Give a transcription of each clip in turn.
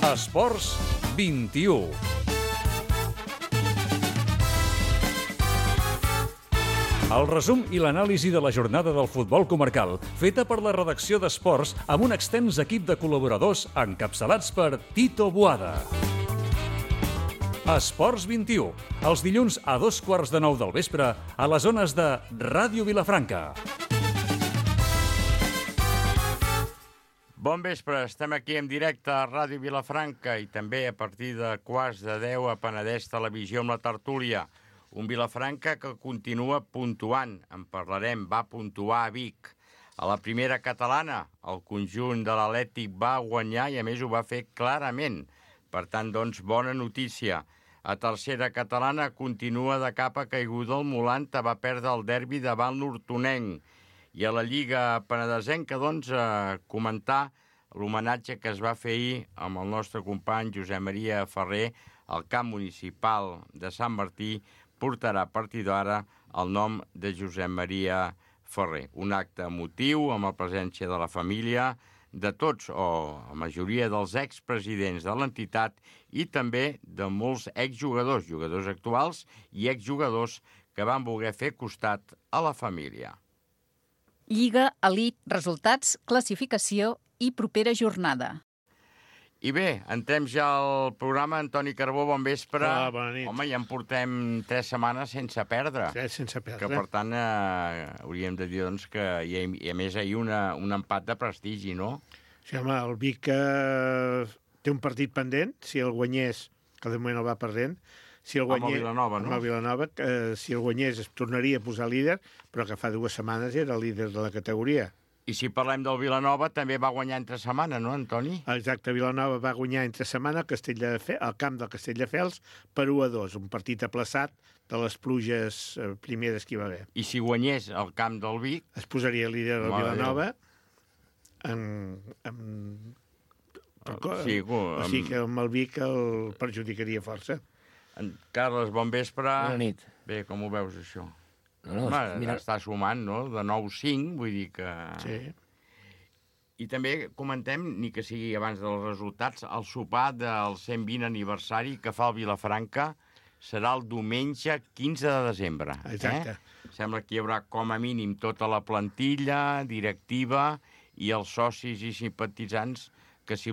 Esports 21. El resum i l'anàlisi de la jornada del futbol comarcal, feta per la redacció d'Esports amb un extens equip de col·laboradors encapçalats per Tito Boada. Esports 21, els dilluns a 8:15 del vespre a les zones de Ràdio Vilafranca. Bon vespre, estem aquí en directe a Ràdio Vilafranca i també a partir de 9:15 a Penedès Televisió amb la tertúlia. Un Vilafranca que continua puntuant, en parlarem, va puntuar a Vic. A la primera catalana, el conjunt de l'Atlètic va guanyar i a més ho va fer clarament. Per tant, doncs, bona notícia. A tercera catalana continua de capa caiguda el Molanta, va perdre el derbi davant l'Hortonenc. I a la Lliga Penedesenca, doncs, comentar l'homenatge que es va fer ahir amb el nostre company Josep Maria Ferrer al camp municipal de Sant Martí, portarà a partir d'ara el nom de Josep Maria Ferrer. Un acte emotiu amb la presència de la família, de tots o la majoria dels expresidents de l'entitat i també de molts exjugadors, jugadors actuals i exjugadors que van voler fer costat a la família. Lliga, elit, resultats, classificació i propera jornada. I bé, entrem ja al programa. Antoni Carbó, bon vespre. Hola, bona nit. Home, ja en portem 3 setmanes sense perdre. Sí, sense perdre. Que, per tant, hauríem de dir doncs, que hi ha més ahir un empat de prestigi, no? Sí, home, el Vic té un partit pendent. Si el guanyés, que de moment el va perdent, si el guanyés, amb el Vilanova, no? Amb el Vilanova, si el guanyés es tornaria a posar líder, però que fa 2 setmanes era líder de la categoria. I si parlem del Vilanova, també va guanyar entre setmana, no, Antoni? Exacte, Vilanova va guanyar entre setmana al camp del Castelldefels per 1-2, un partit aplaçat de les pluges primeres que hi va haver. I si guanyés el camp del Vic... Es posaria líder del Vilanova o sigui que amb el Vic el perjudicaria força. Carles, bon vespre. Bona nit. Bé, com ho veus, això? No, mira, està sumant, no? De 9-5, vull dir que... Sí. I també comentem, ni que sigui abans dels resultats, el sopar del 120 aniversari que fa el Vilafranca serà el diumenge 15 de desembre. Exacte. Sembla que hi haurà com a mínim tota la plantilla, directiva i els socis i simpatitzants que s'hi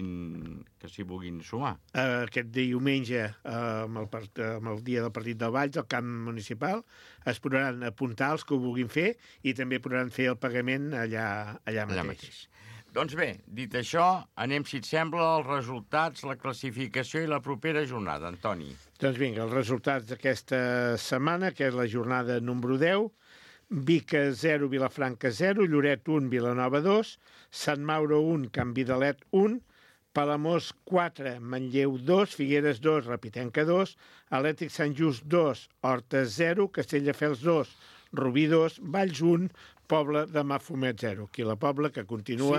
vulguin sumar. Aquest diumenge, amb el dia del partit del Valls, al camp municipal, es podran apuntar els que ho vulguin fer i també podran fer el pagament allà mateix. Doncs bé, dit això, anem, si et sembla, als resultats, la classificació i la propera jornada. Antoni. Doncs vinga, els resultats d'aquesta setmana, que és la jornada número 10, Vic 0, Vilafranca 0, Lloret 1, Vilanova 2, Sant Mauro 1, Can Vidalet 1, Palamós 4, Manlleu 2, Figueres 2, Rapitenca 2, Atlètic Sant Just 2, Horta 0, Castelldefels 2, Rubí 2, Valls 1, Pobla de Mafumet 0. Aquí la Pobla, que continua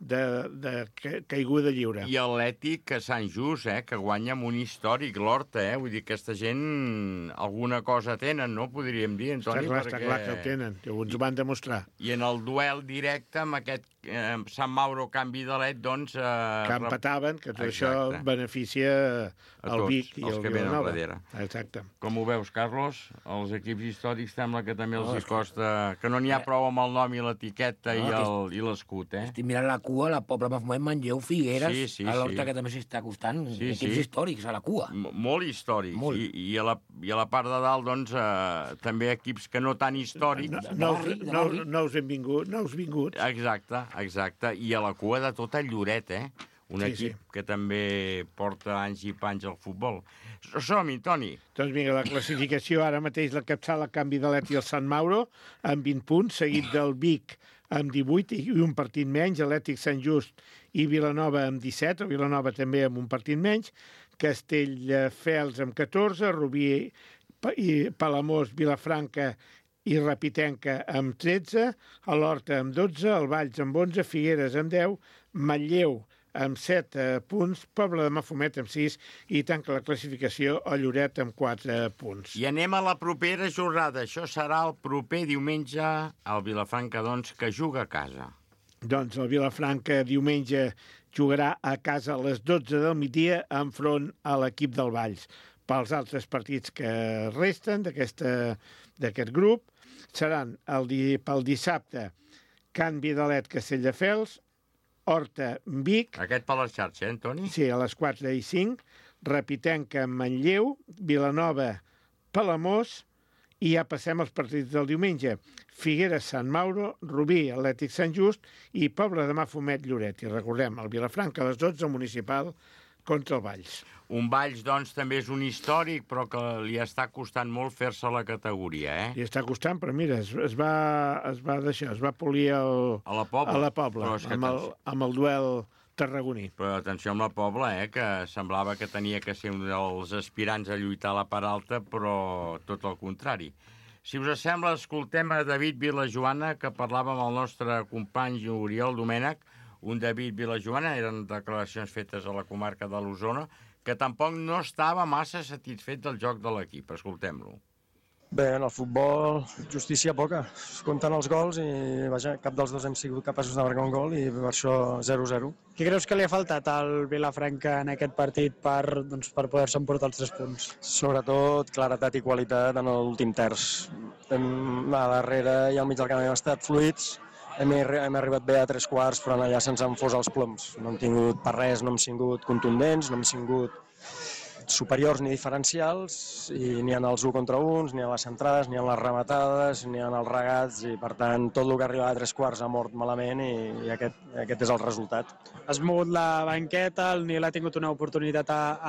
de caiguda lliure. I Atlètic a Sant Just, que guanya amb un històric, l'Horta, Vull dir, aquesta gent alguna cosa tenen, no? Podríem dir, Antoni, Està clar que el tenen, ens ho van demostrar. I en el duel directe amb aquest Sant Mauro Can Vidalet, doncs... Que empataven, que tot això beneficia el Vic i el Vilanova. Exacte. Com ho veus, Carlos? Els equips històrics sembla que també els hi costa... Que no n'hi ha prou amb el nom i l'etiqueta i l'escut, Estic mirant la cua, la Pobla Mafumet, Manlleu, Figueres, sí, a l'Horta que també s'està costant, equips històrics a la cua. Molt històrics. I a la part de dalt, doncs, també equips que no tan històrics. Nous vinguts. Exacte. I a la cua de tot el Lloret, un equip que també porta anys i panys al futbol. Som-hi, Toni. Doncs vinga, la classificació ara mateix la capçala Can Vidalet i el Sant Mauro amb 20 punts, seguit del Vic amb 18 i un partit menys, Atlètic Sant Just i Vilanova amb 17, el Vilanova també amb un partit menys, Castelldefels amb 14, Rubí i Palamós, Vilafranca i Rapitenca amb 13, a l'Horta amb 12, el Valls amb 11, Figueres amb 10, Manlleu amb 7 punts, Pobla de Mafumet amb 6 i tanca la classificació a Lloret amb 4 punts. I anem a la propera jornada. Això serà el proper diumenge al Vilafranca, doncs, que juga a casa. Doncs el Vilafranca diumenge jugarà a casa a les 12 del migdia enfront a l'equip del Valls. Pels altres partits que resten d'aquest grup seran pel dissabte Can Vidalet, Castelldefels, Horta, Vic. Aquest per la xarxa, Toni? Sí, a les 4 i 5. Repitenca, Manlleu, Vilanova, Palamós, i ja passem als partits del diumenge. Figueres, Sant Mauro, Rubí, Atlètic Sant Just i Pobla de Mafumet, Lloret. I recordem, el Vilafranca a les 12, municipal contra el Valls. Un Valls, doncs, també és un històric, però que li està costant molt fer-se la categoria, eh? Li està costant, però mira, es va polir a la Pobla amb el duel tarragoní. Però atenció amb la Pobla, que semblava que tenia que ser un dels aspirants a lluitar a la part alta, però tot el contrari. Si us sembla, escoltem a David Vilajoana, que parlava amb el nostre company Oriol Domènech. Un David Vilajoana, eren declaracions fetes a la comarca de l'Osona, que tampoc no estava massa satisfet del joc de l'equip. Escoltem-lo. Bé, en el futbol, justícia poca. Es compten els gols i, vaja, cap dels dos hem sigut capaços de marcar un gol i per això 0-0. Què creus que li ha faltat al Vilafranca en aquest partit per poder-se emportar els 3 punts? Sobretot claretat i qualitat en l'últim terç. A darrere i al mig del camp hem estat fluids, hem arribat bé a 3/4, però allà se'ns han fos els ploms. No hem tingut per res, no hem sigut contundents, no hem sigut superiors ni diferencials, i ni en els 1 contra 1, ni en les centrades, ni en les rematades, ni en els regats, i per tant tot el que arriba a 3/4 ha mort malament i aquest és el resultat. Has mogut la banqueta, el Nil ha tingut una oportunitat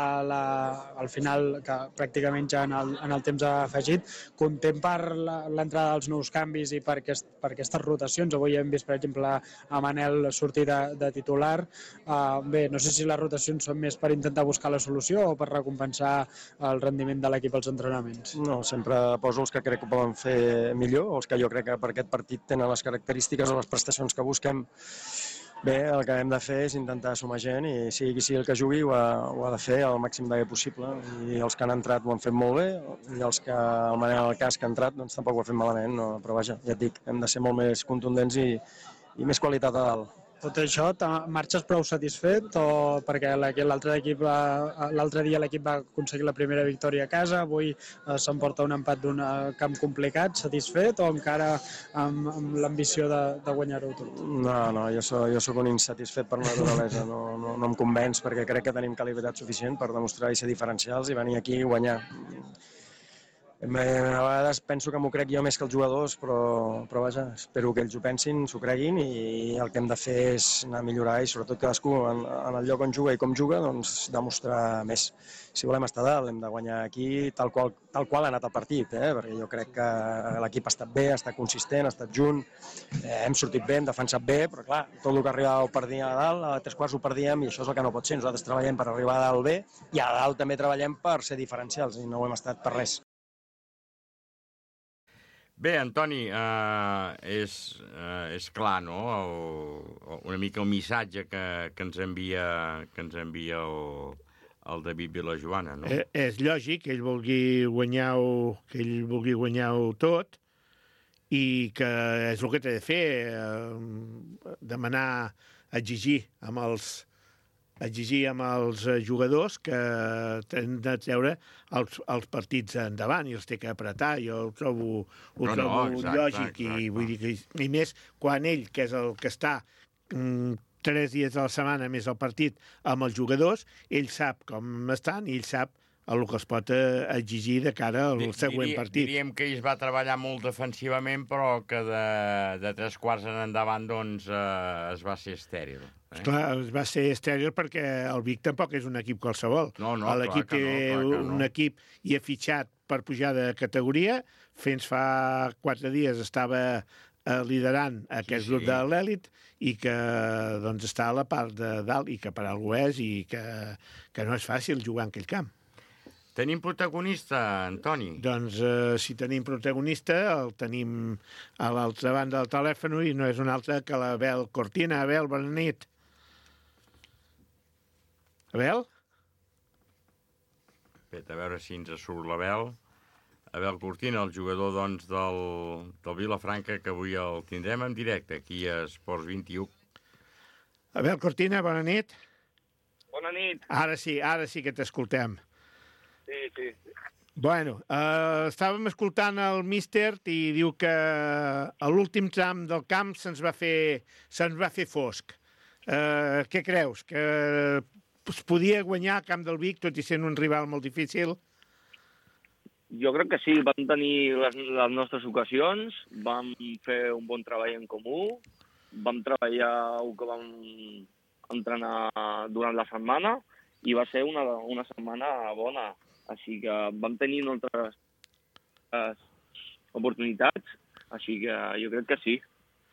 al final, que pràcticament ja en el temps afegit. Content per l'entrada dels nous canvis i per aquestes rotacions. Avui hem vist, per exemple, a Manel sortir de titular. Bé, no sé si les rotacions són més per intentar buscar la solució o per recompensar el rendiment de l'equip als entrenaments. No, sempre poso els que crec que poden fer millor, els que jo crec que per aquest partit tenen les característiques o les prestacions que busquem. Bé, el que hem de fer és intentar sumar gent i sigui qui sigui el que jugui ho ha de fer el màxim de bé possible. I els que han entrat ho han fet molt bé i els que, al manera del cas que han entrat, doncs tampoc ho ha fet malament. No, però vaja, ja et dic, hem de ser molt més contundents i més qualitat a dalt. Tot això, marxes prou satisfet o perquè l'altre dia l'equip va aconseguir la primera victòria a casa, avui s'emporta un empat d'un camp complicat, satisfet o encara amb l'ambició de guanyar-ho tot? No, jo soc un insatisfet per naturalesa, no em convenç perquè crec que tenim qualitat suficient per demostrar i ser diferencials i venir aquí i guanyar. A vegades penso que m'ho crec jo més que els jugadors, però vaja, espero que ells ho pensin, s'ho creguin i el que hem de fer és anar a millorar i sobretot cadascú en el lloc on juga i com juga, doncs demostrar més. Si volem estar dalt hem de guanyar aquí tal qual ha anat el partit, perquè jo crec que l'equip ha estat bé, ha estat consistent, ha estat junt, hem sortit bé, hem defensat bé, però clar, tot el que arribava ho perdíem a dalt, a 3/4 ho perdíem i això és el que no pot ser. Nosaltres treballem per arribar a dalt bé i a dalt també treballem per ser diferencials i no ho hem estat per res. Bé, Antoni, és clar, no?, una mica el missatge que ens envia el David Vilajoana, no? És lògic que ell vulgui guanyar-ho tot i que és el que té de fer, demanar, exigir amb els jugadors que han de treure els partits endavant i els té que apretar. Jo ho trobo lògic i vull dir que, i més quan ell, que és el que està 3 dies a la setmana més el partit amb els jugadors, ell sap com estan i ell sap el que es pot exigir de cara al següent partit. Diríem que ell va treballar molt defensivament, però que de 3/4 en endavant doncs, es va ser estèril. Clar, es va ser estèril perquè el Vic tampoc és un equip qualsevol. L'equip té un equip i ha fitxat per pujar de categoria. Fins fa 4 dies estava liderant aquest grup de l'èlit i que doncs, està a la part de dalt i que per alguna cosa és i que no és fàcil jugar en aquell camp. Tenim protagonista, Antoni? Doncs si tenim protagonista, el tenim a l'altra banda del telèfon i no és un altre que l'Abel Cortina. Abel, bona nit. Abel? A veure si ens surt l'Abel. Abel Cortina, el jugador doncs, del Vilafranca, que avui el tindrem en directe aquí a Esports 21. Abel Cortina, bona nit. Bona nit. Ara sí que t'escoltem. Sí. Bueno, estàvem escoltant el míster i diu que a l'últim tram del camp se'ns va fer fosc. Què creus? Que es podia guanyar al camp del Vic, tot i sent un rival molt difícil? Jo crec que sí, vam tenir les nostres ocasions, vam fer un bon treball en comú, vam treballar el que vam entrenar durant la setmana i va ser una setmana bona. Així que vam tenir moltes oportunitats, així que jo crec que sí.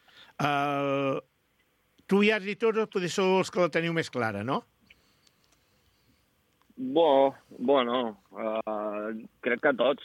Tu i Adri Toro potser sou els que la teniu més clara, no? Bueno, crec que tots.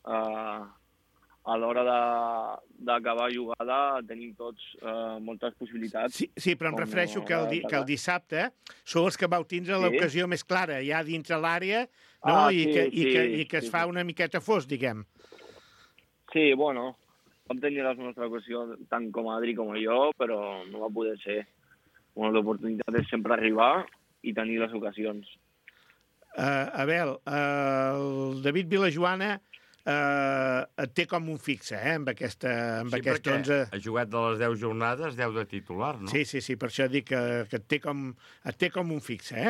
A l'hora d'acabar jugada tenim tots moltes possibilitats. Sí, però em refereixo que el dissabte sou els que vau tindre l'ocasió més clara, ja dintre l'àrea, no? I que es fa una miqueta fos, diguem. Sí, bueno, vam tenir les nostres ocasions, tant com Adri com jo, però no va poder ser. Bueno, l'oportunitat és sempre arribar i tenir les ocasions. Abel, el David Vilajoana et té com un fixe, amb aquesta 11. Sí, perquè ha jugat de les 10 jornades, 10 de titular, no? Sí, per això dic que et té com un fixe,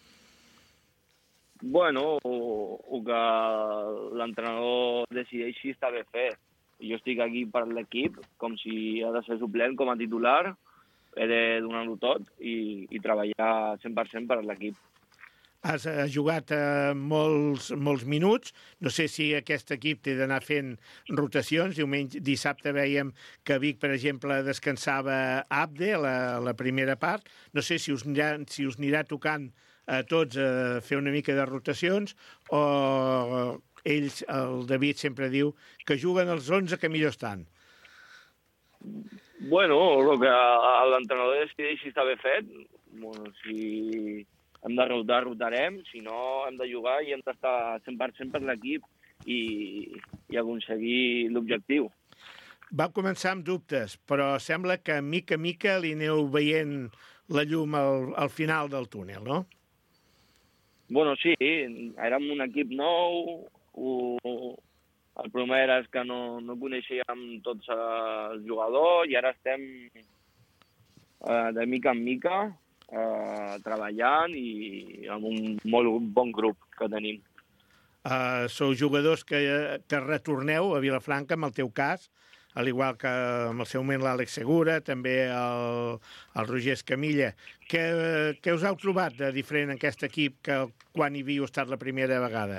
Bueno, el que l'entrenador decideixi està bé fet. Jo estic aquí per l'equip, com si ha de ser suplent com a titular, he de donar-ho tot i treballar 100% per l'equip. Has jugat molts minuts. No sé si aquest equip té d'anar fent rotacions. Dissabte veiem que Vic, per exemple, descansava Abde la primera part. No sé si us anirà tocant a tots fer una mica de rotacions o ells, el David sempre diu que juguen els 11 que millor estan. Bueno, el que l'entrenador decideixi està bé fet. Bueno, si hem de rotar, rotarem. Si no, hem de jugar i hem d'estar 100% per l'equip i aconseguir l'objectiu. Va començar amb dubtes, però sembla que mica en mica li aneu veient la llum al final del túnel, no? Bueno, sí, érem un equip nou. El primer és que no coneixíem tots els jugadors i ara estem de mica en mica treballant i amb un molt bon grup que tenim. Sou jugadors que retorneu a Vilafranca, en el teu cas, al igual que en el seu moment l'Àlex Segura, també el Roger Escamilla. Què us heu trobat de diferent en aquest equip que quan hi havíeu estat la primera vegada?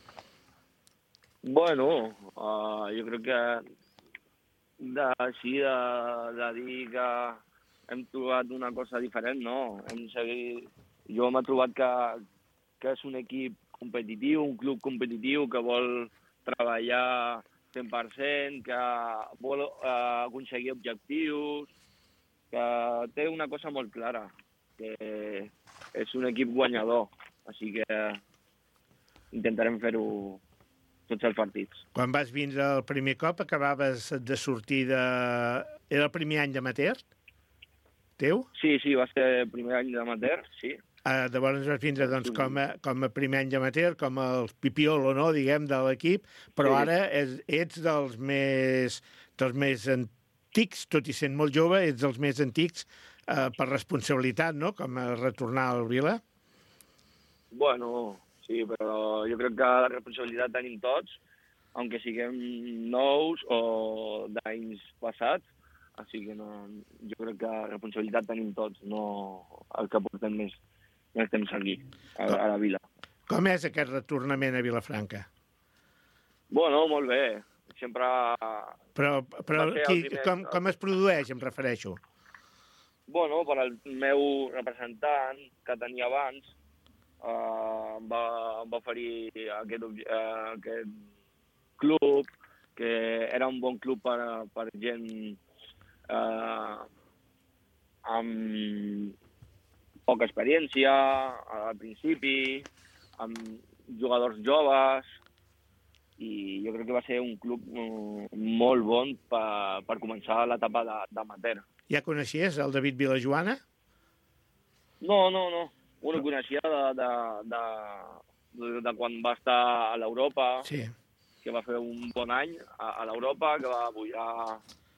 Bueno, jo crec que de dir que hem trobat una cosa diferent, no. Jo m'he trobat que és un equip competitiu, un club competitiu que vol treballar 100%, que vol aconseguir objectius, que té una cosa molt clara, que és un equip guanyador. Així que intentarem fer-ho tots els partits. Quan vas vindre el primer cop, acabaves de sortir de... Era el primer any d'amateur? Teu? Sí, va ser el primer any d'amateur, sí. Llavors vas vindre doncs, com a primer any d'amateur, com el pipiolo, no, diguem, de l'equip, però ara ets dels més antics, tot i sent molt jove, ets dels més antics per responsabilitat, no?, com a retornar al Vila. Bueno, sí, però jo crec que la responsabilitat tenim tots, aunque siguem nous o d'anys passats, així que jo crec que la responsabilitat tenim tots, no el que portem més temps aquí, a la Vila. Com és aquest retornament a Vilafranca? Bueno, molt bé. Sempre... Però com es produeix, em refereixo? Bueno, per al meu representant, que tenia abans, em va oferir aquest club, que era un bon club per gent amb poca experiència al principi, amb jugadors joves, i jo crec que va ser un club molt bon per començar l'etapa d'amateur. Ja coneixies el David Vilajoana? No. Una coneixia de quan va estar a l'Europa, Sí. que va fer un bon any a l'Europa, que va pujar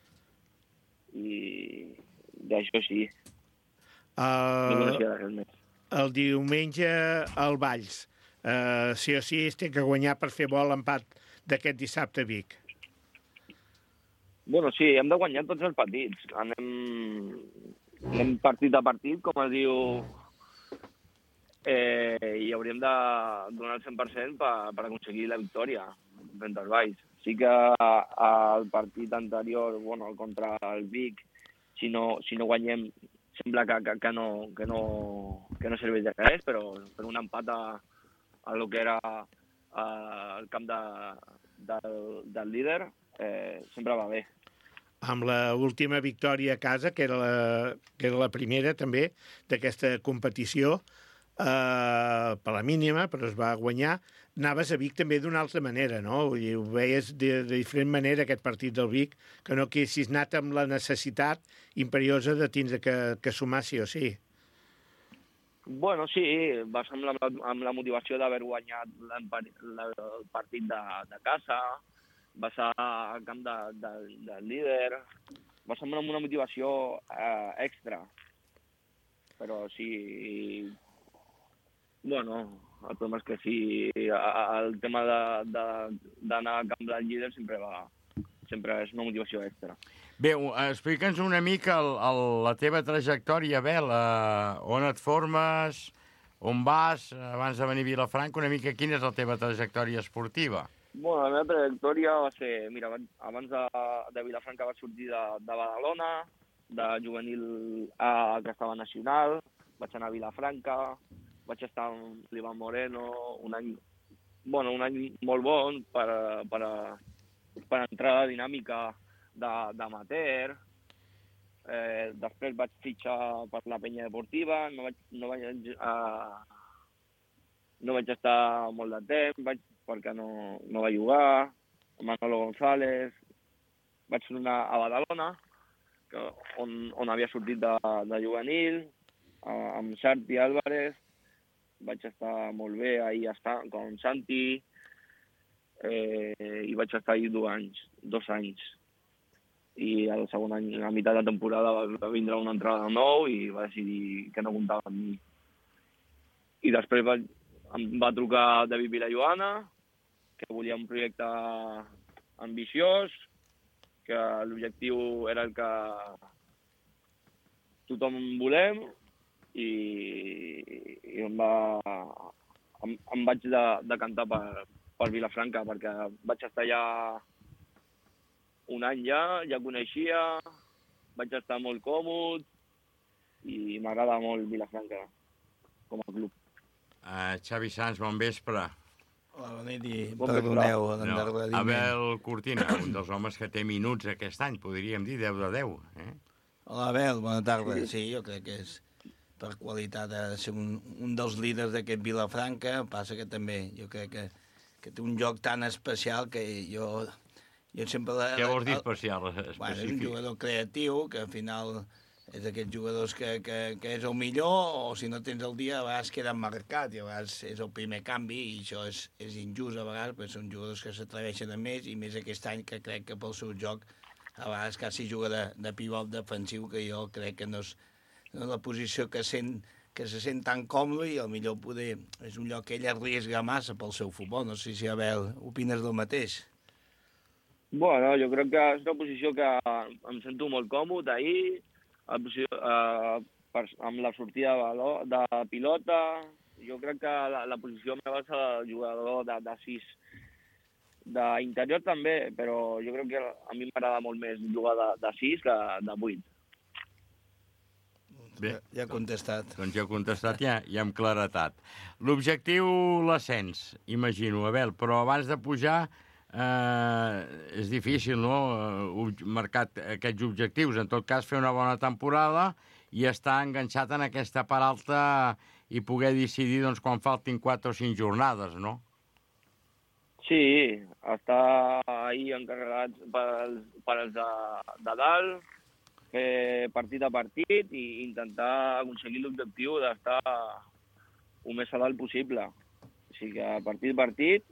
i d'això sí. No coneixia de res més. El diumenge al Valls. Sí o sí es té que guanyar per fer bo l'empat d'aquest dissabte a Vic. Bueno, sí, hem de guanyar tots els partits. Anem partit a partit, com es diu, i hauríem de donar el 100% per aconseguir la victòria frente al Valls. Sí que al partit anterior, bueno, contra el Vic, si no guanyem, sembla que no serveix de res, però per un empat a lo que era el camp del líder sempre va bé. Amb l'última victòria a casa, que era la primera també d'aquesta competició, per la mínima, però es va guanyar, anaves a Vic també d'una altra manera, no? Ho veies de diferent manera aquest partit del Vic, que no haguessis anat amb la necessitat imperiosa de tindre que sumar sí o sí. Bueno, sí, vas amb la motivació d'haver guanyat el partit de casa, vas al camp del líder, vas amb una motivació extra. Però sí, bueno, el problema és que sí, el tema d'anar al camp del líder sempre és una motivació extra. Bé, explica'ns una mica la teva trajectòria, Abel, on et formes, on vas, abans de venir a Vilafranca, una mica quina és la teva trajectòria esportiva? Bueno, la meva trajectòria va ser, mira, abans de Vilafranca vaig sortir de Badalona, de juvenil A que estava nacional, vaig anar a Vilafranca, vaig estar amb l'Ivan Moreno, un any molt bon per entrar a la dinàmica d'amateur. Després vaig fitxar per la penya deportiva, no vaig estar molt de temps, perquè no va jugar, Manolo González. Vaig tornar a Badalona, on havia sortit de juvenil, amb Santi Álvarez. Vaig estar molt bé ahir con Santi, i vaig estar ahir 2 anys. I el segon any, a meitat de temporada, va vindre una entrada nou i va decidir que no comptava amb mi. I després em va trucar David Vilajoana, que volia un projecte ambiciós, que l'objectiu era el que tothom volem, i em vaig decantar per Vilafranca, perquè vaig estar allà un any ja coneixia, vaig estar molt còmode i m'agrada molt Vilafranca com a club. Xavi Sans, bon vespre. Hola, bona nit i perdoneu l'endarreriment. Abel Cortina, un dels homes que té minuts aquest any, podríem dir 10 de 10. Hola, Abel, bona tarda. Sí, jo crec que és per qualitat de ser un dels líders d'aquest Vilafranca. Passa que també jo crec que té un joc tan especial que jo sempre... Què vols dir especial? Bueno, és un jugador creatiu, que al final és d'aquests jugadors que és el millor, o si no tens el dia, a vegades queda marcat, i a vegades és el primer canvi, i això és injust a vegades, perquè són jugadors que s'atreveixen a més, i més aquest any que crec que pel seu joc a vegades quasi juga de pivot defensiu, que jo crec que no és la posició que se sent tan còmode, i potser poder és un lloc que ell arriesga massa pel seu futbol. No sé si, Abel, opines del mateix. Bueno, jo crec que és una posició que em sento molt còmode ahir, amb la sortida de pilota. Jo crec que la posició meva és el jugador de 6. D'interior també, però jo crec que a mi m'agrada molt més jugar de 6 que de 8. Bé, ja he contestat. Doncs ja he contestat, ja amb claretat. L'objectiu, l'ascens, imagino, Abel, però abans de pujar és difícil, no?, marcar aquests objectius. En tot cas, fer una bona temporada i estar enganxat en aquesta part alta i poder decidir doncs, quan faltin 4 o 5 jornades, no? Sí, estar ahir encarregats per els de dalt, fer partit a partit i intentar aconseguir l'objectiu d'estar el més a dalt possible. O sigui que partit a partit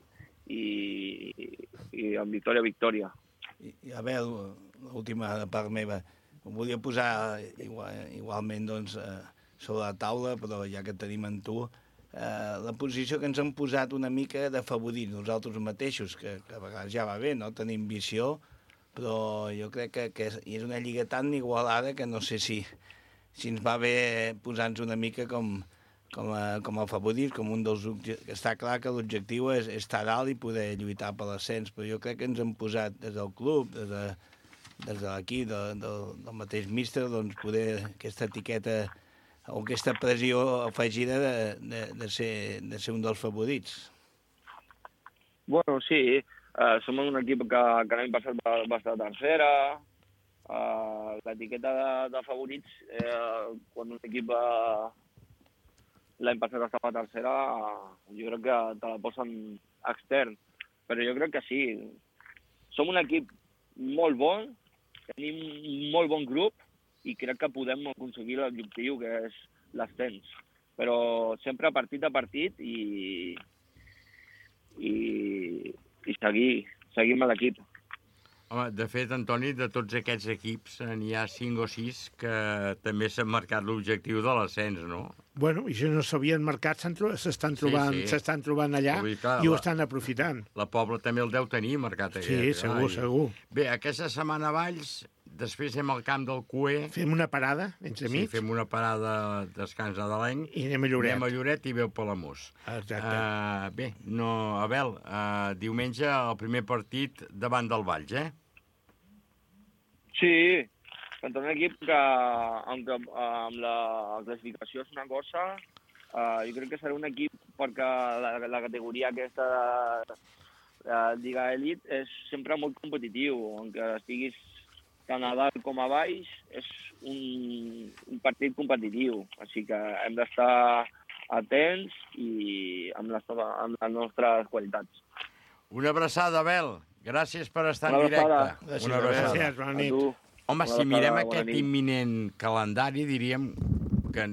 i amb victòria a victòria. I a veure, l'última part meva, em volia posar igualment doncs, sobre la taula, però ja que tenim en tu, la posició que ens han posat una mica de favorit nosaltres mateixos, que a vegades ja va bé, no? Tenim visió, però jo crec que és una lliga tan igualada que no sé si ens va bé posar-nos una mica com a favorit, com un dels objectius. Està clar que l'objectiu és estar dalt i poder lluitar per l'ascens, però jo crec que ens han posat des del club, des de l'equip, del mateix míster, doncs poder aquesta etiqueta o aquesta pressió afegida de ser un dels favorits. Bueno, sí, som un equip que l'any passat va estar tercera. L'etiqueta de favorits, quan un equip l'any passat estava tercera, jo crec que te la posen extern. Però jo crec que sí. Som un equip molt bon, tenim un molt bon grup, i crec que podem aconseguir l'objectiu, que és l'ascens. Però sempre partit a partit i seguim a l'equip. Home, de fet, Antoni, de tots aquests equips n'hi ha 5 o 6 que també s'han marcat l'objectiu de l'ascens, no? Bueno, i si no s'havien marcat, s'estan trobant allà i ho estan aprofitant. La Pobla també el deu tenir marcat. Sí, segur. Bé, aquesta setmana a Valls, després anem al camp del CUE. Fem una parada, entre mig. Sí, fem una parada descans nadalenc. I anem a Lloret. Anem a Lloret i veu Palamós. Exacte. Bé, Abel, diumenge el primer partit davant del Valls, eh? Sí, contra un equip que amb la classificació és una cosa, jo crec que serà un equip perquè la categoria aquesta de Lliga Elit és sempre molt competitiu, aunque estiguis tant a dalt com a baix, és un partit competitiu, així que hem d'estar atents i amb les nostres qualitats. Una abraçada, Abel. Gràcies per estar en directe. Una abraçada. Gràcies, bona nit. Home, si mirem aquest imminent calendari, diríem que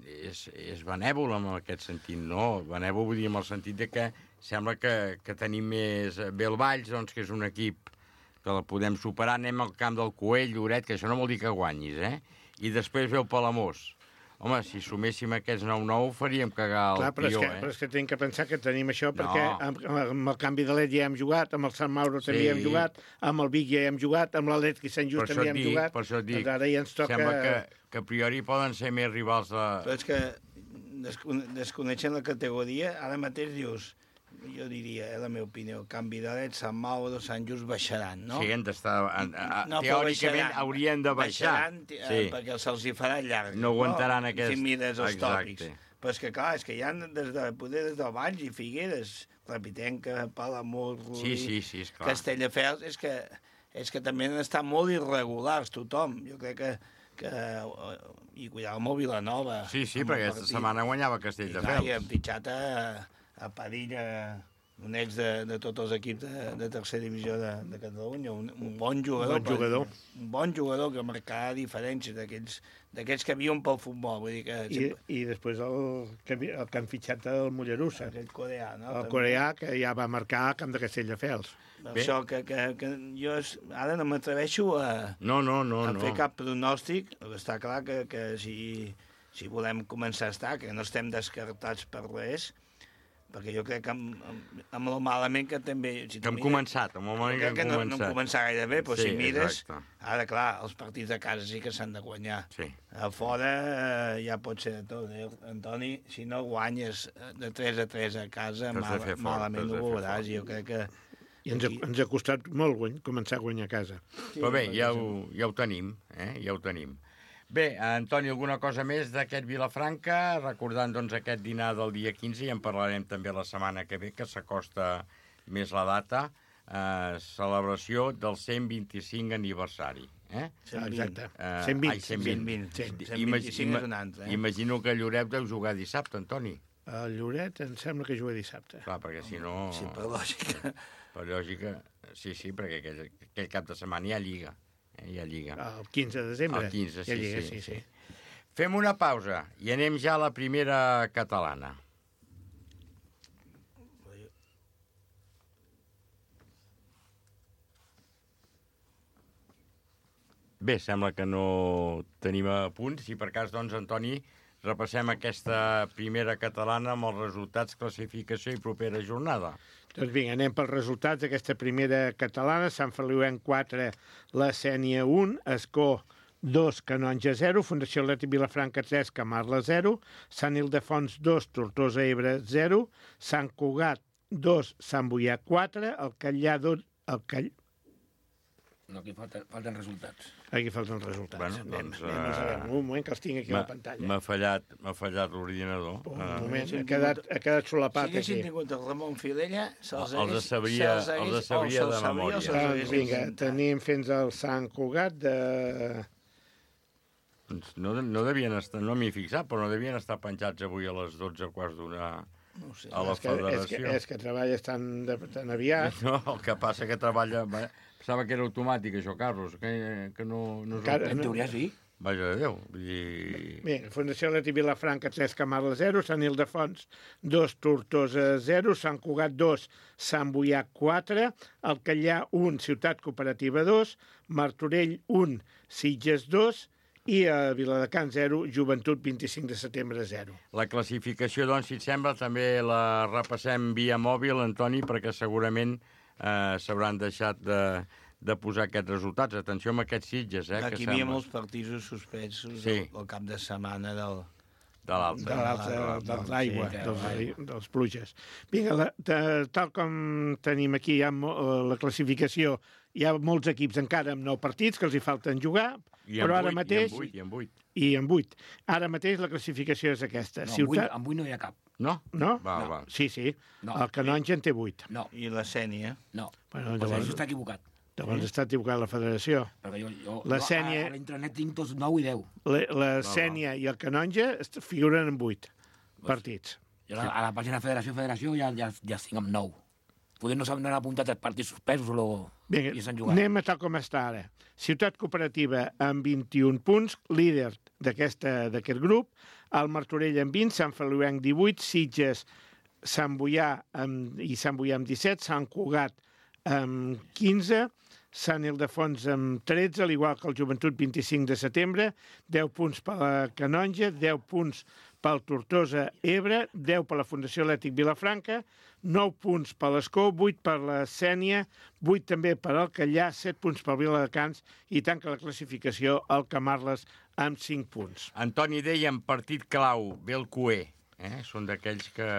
és benèvol en aquest sentit, no? Benèvol vull dir en el sentit de que sembla que tenim més... Bé, el Valls, doncs, que és un equip que la podem superar, anem al camp del Coell, Lloret, que això no vol dir que guanyis, eh? I després veu Palamós. Home, si suméssim aquests 9-9 faríem cagar el tió, eh? Però és que tenim que pensar que tenim això perquè amb el canvi de l'Et ja hem jugat, amb el Sant Mauro també hem jugat, amb el Vic ja hem jugat, amb l'Atlètic Sant Just també hem jugat. Per això et dic, ara ja ens toca... Sembla que a priori poden ser més rivals de... Però és que desconeixent la categoria, ara mateix dius... Jo diria, la meva opinió, canvi de l'Et, Sant Mauro, Sant Just baixaran, no? Sí, han d'estar... Teòricament haurien de baixar. Baixaran, perquè se'ls hi farà llarg. No aguantaran aquest... Si mires els tòpics. Però és que, clar, és que hi ha des de Valls i Figueres, Clapitenca, Palamós, Rubí, Castelldefels, és que també han estat molt irregulars, tothom. Jo crec que i cuidava molt Vilanova. Sí, perquè aquesta setmana guanyava Castelldefels. I han pitjat a Padilla, un ex de tots els equips de tercera divisió de Catalunya, un bon jugador. Un bon jugador que marcarà diferències d'aquells que viuen pel futbol. Vull dir que I després el que han fitxat del Mollerussa. Aquell coreà, no? El coreà, que ja va marcar a camp de Castelldefels. Això que jo ara no m'atreveixo a fer cap pronòstic. Està clar que si volem començar a estar, que no estem descartats per res, perquè jo crec que amb el malament que també... Que hem començat, amb el moment que hem començat. No hem començat gaire bé, però si mires... Ara, clar, els partits de casa sí que s'han de guanyar. A fora ja pot ser de tot, Antoni, si no guanyes de 3-3 a casa, malament ho veuràs, i jo crec que... I ens ha costat molt començar a guanyar a casa. Però bé, ja ho tenim, ja ho tenim. Bé, Antoni, alguna cosa més d'aquest Vilafranca? Recordant, doncs, aquest dinar del dia 15, i en parlarem també la setmana que ve, que s'acosta més la data, celebració del 125 aniversari. Exacte. 120. 125 és un altre. Imagino que Lloret deu jugar dissabte, Antoni. El Lloret em sembla que juga dissabte. Clar, perquè si no... Sí, per lògica. Per lògica, sí, perquè aquell cap de setmana hi ha Lliga. Hi ha Lliga. El 15 de desembre. El 15, hi ha Lliga, sí. Fem una pausa i anem ja a la primera catalana. Bé, sembla que no tenim apunts. Si per cas, doncs, Antoni, repassem aquesta primera catalana amb els resultats, classificació i propera jornada. Doncs vinga, anem pels resultats d'aquesta primera catalana. Sant Feliuenc 4, la Sénia 1, Escó 2, Canonja 0, Fundació Atlètic Vilafranca 3, Camarles 0, Sant Ildefons 2, Tortosa Ebre 0, Sant Cugat 2, Sant Boià 4, el Catllà 2, No, aquí falten resultats. Aquí falten els resultats. Bueno, anem doncs, a veure, un moment que els tinc aquí a la pantalla. M'ha fallat l'ordinador. Un moment, ha quedat solapat aquí. Si haguessin tingut el Ramon Filella, els sabria de memòria. Doncs vinga, tenim fins al Sant Cugat de... No devien estar, no m'hi he fixat, però no devien estar penjats avui a les 12:15 a la federació. És que treballes tan aviat. No, el que passa que treballa... Pensava que era automàtic, això, Carlos, que no és En teoria sí. Vaja de Déu. Vull dir... Bé, Fundació Atlètic Vilafranca 3, Camarles 0, Sant Ildefons 2, Tortosa 0, Sant Cugat 2, Sant Boià 4, el Catllà 1, Ciutat Cooperativa 2, Martorell 1, Sitges 2 i a Viladecans 0, Joventut 25 de setembre 0. La classificació, doncs, si et sembla, també la repassem via mòbil, Antoni, perquè segurament s'hauran deixat de posar aquests resultats. Atenció amb aquests Sitges, Aquí hi havia molts partits suspesos el cap de setmana de l'aigua, dels pluges. Vinga, tal com tenim aquí ja la classificació, hi ha molts equips encara amb 9 partits que els hi falten jugar, però ara mateix... I amb 8. Ara mateix la classificació és aquesta. No, amb 8 no hi ha cap. No? No? Va. Sí. No. El Canonja en té 8. No. I la Sénia? No. Bueno, llavors està equivocat. Llavors està equivocada la federació. Perquè jo Sénia... a l'intranet tinc tots 9 i 10. La Sénia i el Canonja figuren en 8 partits. I a la pàgina federació ja estic amb 9. Poder no s'han apuntat els partits suspesos Vinga, i s'han jugat. anem a tal com està ara. Ciutat Cooperativa amb 21 punts, líder d'aquest grup, el Martorell amb 20, Sant Feliuenc 18, Sitges, Sant Boià i Sant Boià amb 17, Sant Cugat amb 15, Sant Ildefons amb 13, al igual que el Joventut 25 de setembre, 10 punts per la Canonja, 10 punts pel Tortosa Ebre, 10 per la Fundació Atlètic Vilafranca, 9 punts per l'Escó, 8 per la Sénia, 8 també per al Catllà, 7 punts per Viladecans i tanca la classificació el Camarles amb 5 punts. Antoni, dèiem partit clau, ve el CUE. Són d'aquells que...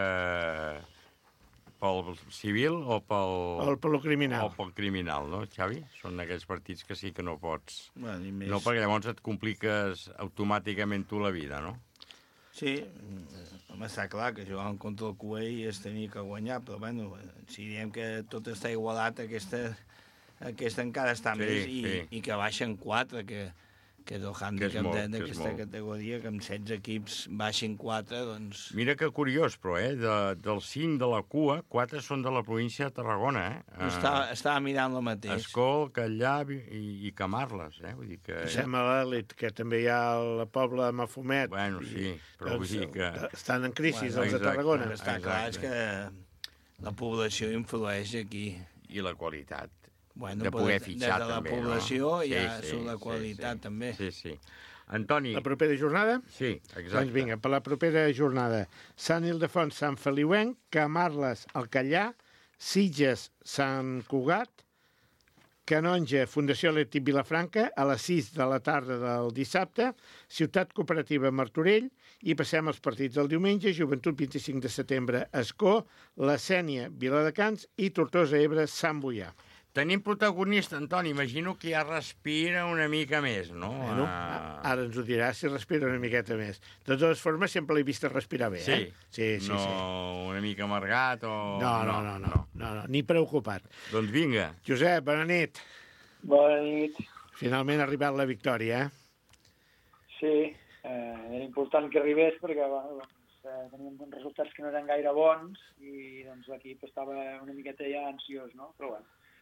pel civil o pel... Pel criminal. O pel criminal, no, Xavi? Són aquells partits que sí que no pots... Bueno, no, perquè llavors et compliques automàticament tu la vida, no? Sí, home, està clar que jugant contra el Cuell es tenia que guanyar, però bueno, si diem que tot està igualat, aquesta encara està més i que baixen 4, que és el hàndicap d'aquesta categoria, que amb 16 equips baixin 4, doncs... Mira que curiós, però, dels 5 de la cua, 4 són de la província de Tarragona, Estava mirant el mateix. Escó, Catllà i Camarles, vull dir que... Passem a l'Elit, que també hi ha el poble de Mafumet. Bueno, sí, però vull dir que... Estan en crisi, els de Tarragona. Està clar, és que la població influeix aquí. I la qualitat. Bueno, de poder fitxar, també, no? Des de la població surt la qualitat, també. Sí. Antoni... La propera jornada? Sí, exacte. Doncs vinga, per la propera jornada. Sant Ildefons, Sant Feliuenc, Camarles, el Catllà, Sitges, Sant Cugat, Canonja, Fundació Atlètic Vilafranca, a les 6 de la tarda del dissabte, Ciutat Cooperativa Martorell, i passem als partits del diumenge, Joventut 25 de setembre, Escó, la Sénia, Viladecans i Tortosa Ebre, Sant Boià. Tenim protagonista, Antoni, imagino que ja respira una mica més, no? Bueno, ara ens ho dirà si respira una miqueta més. De totes formes, sempre l'he vist respirar bé, Sí. No una mica amargat o... No, ni preocupat. Doncs vinga. Josep, bona nit. Bona nit. Finalment ha arribat la victòria, Sí, era important que arribés perquè teníem resultats que no eren gaire bons i doncs l'equip estava una miqueta ja ansiós, no? Però bueno,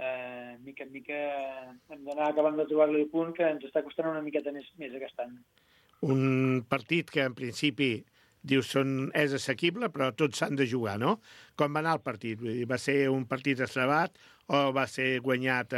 mica en mica hem d'anar acabant de trobar-li el punt que ens està costant una miqueta més aquest any. Un partit que en principi dius és assequible, però tots s'han de jugar, no? Com va anar el partit? Vull dir, va ser un partit estrebat o va ser guanyat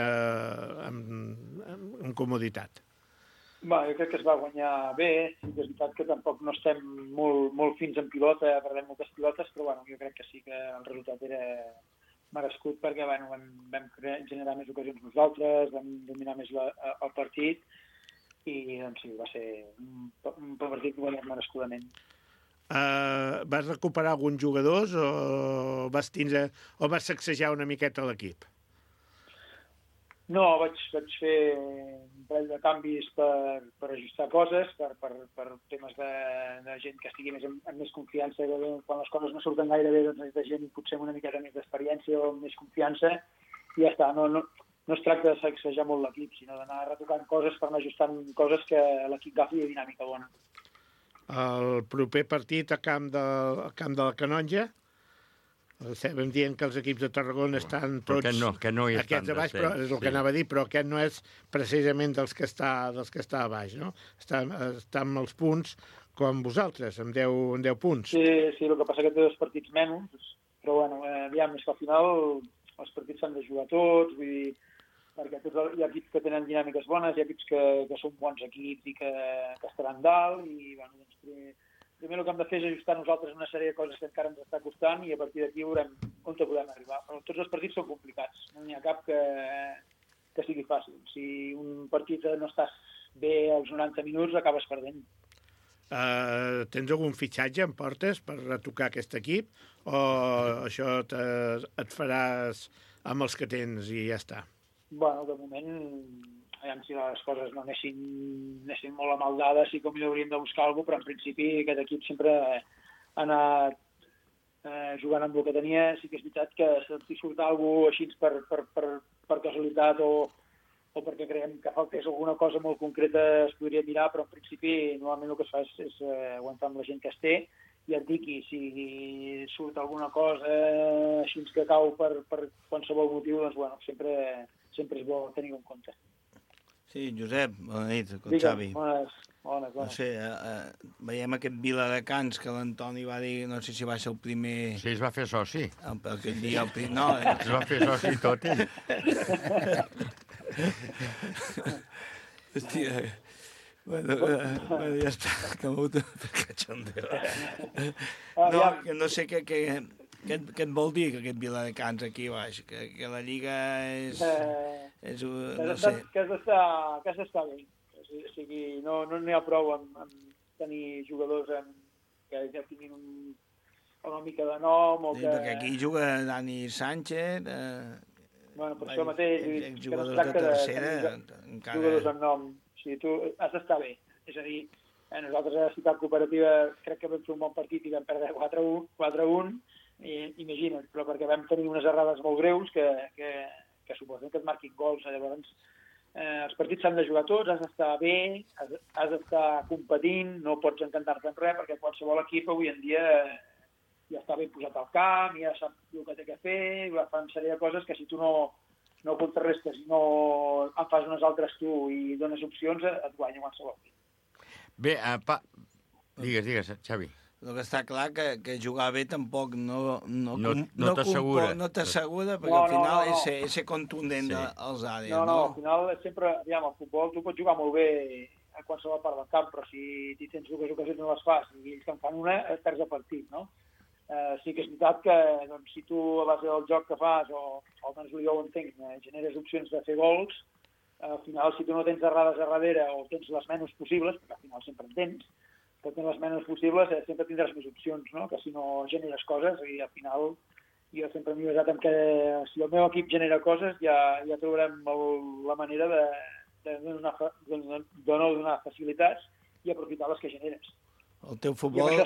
amb comoditat? Jo crec que es va guanyar bé. Sí que és veritat que tampoc no estem molt fins en pilota, perdem moltes pilotes, però jo crec que sí que el resultat era merescut perquè vam generar més ocasions nosaltres, vam dominar més el partit i doncs sí, va ser un partit guanyat merescudament. Vas recuperar alguns jugadors o vas sacsejar una miqueta l'equip? No, vaig fer un parell de canvis per ajustar coses, per temes de gent que estigui amb més confiança. Quan les coses no surten gaire bé, doncs de gent potser amb una miqueta més d'experiència o amb més confiança, i ja està. No es tracta de sacsejar molt l'equip, sinó d'anar retocant coses per anar ajustant coses que l'equip agafi dinàmica bona. El proper partit a camp de la Canonja, vam dient que els equips de Tarragona estan tots aquests a baix, però és el que anava a dir, però aquest no és precisament dels que està a baix, no? Està amb els punts com vosaltres, amb 10 punts. Sí, el que passa que té 2 partits menys, però aviam, és que al final els partits s'han de jugar tots, vull dir, perquè hi ha equips que tenen dinàmiques bones, hi ha equips que són bons equips i que estaran dalt, i doncs primer el que hem de fer és ajustar nosaltres una sèrie de coses que encara ens està costant i a partir d'aquí veurem on podem arribar. Però tots els partits són complicats, no n'hi ha cap que sigui fàcil. Si un partit no estàs bé als 90 minuts, acabes perdent. Tens algun fitxatge en portes per retocar aquest equip o això et faràs amb els que tens i ja està? De moment, si les coses no anessin molt a maldades, sí que potser hauríem de buscar alguna cosa, però en principi aquest equip sempre ha anat jugant amb el que tenia. Sí que és veritat que si surt alguna cosa així per casualitat o perquè creiem que faltés alguna cosa molt concreta es podria mirar, però en principi normalment el que es fa és aguantar amb la gent que es té, i et dic, si surt alguna cosa així que cau per qualsevol motiu, doncs sempre és bo tenir-ho en compte. Sí, Josep, bona nit, Xavi. Bones. No sé, veiem aquest Viladecans que l'Antoni va dir, no sé si va ser el primer... Sí, es va fer soci. Aquest dia no, es va fer soci tot, Hòstia, ja està, que m'ho per cachondeo. No sé què et vol dir, aquest Viladecans aquí baix, que la Lliga és... no sé. Que has d'estar bé. O sigui, no n'hi ha prou amb tenir jugadors que ja tinguin una mica de nom o que... Perquè aquí juga Dani Sánchez... Per això mateix, jugadors de tercera, encara... Jugadors amb nom. O sigui, tu has d'estar bé. És a dir, nosaltres a la Ciutat Cooperativa crec que vam fer un bon partit i vam perdre 4-1, imagina't, però perquè vam tenir unes errades molt greus que suposen que et marquin gols. Llavors, els partits s'han de jugar tots, has d'estar bé, has d'estar competint, no pots encantar-te en res, perquè qualsevol equip avui en dia ja està ben posat al camp, ja sap el que té que fer, fa una sèrie de coses que si tu no contrarrestes i no en fas unes altres tu i dones opcions, et guanya qualsevol equip. Bé, digues, Xavi. El que està clar que jugar bé tampoc no t'assegura, perquè al final és ser contundent als àrees. No, al final sempre, al futbol tu pots jugar molt bé a qualsevol part del camp, però si tens dues ocasions no les fas i ells que en fan una, perds el partit, no? Sí que és veritat que si tu a base del joc que fas, o almenys jo ho entenc, generes opcions de fer gols, al final si tu no tens errades a darrere o tens les menys possibles, perquè al final sempre en tens, que tens les menys possibles, sempre tindràs més opcions, no? Que si no generes coses, i al final jo sempre m'he basat en que si el meu equip genera coses ja trobarem la manera de no donar facilitats i aprofitar les que generes. El teu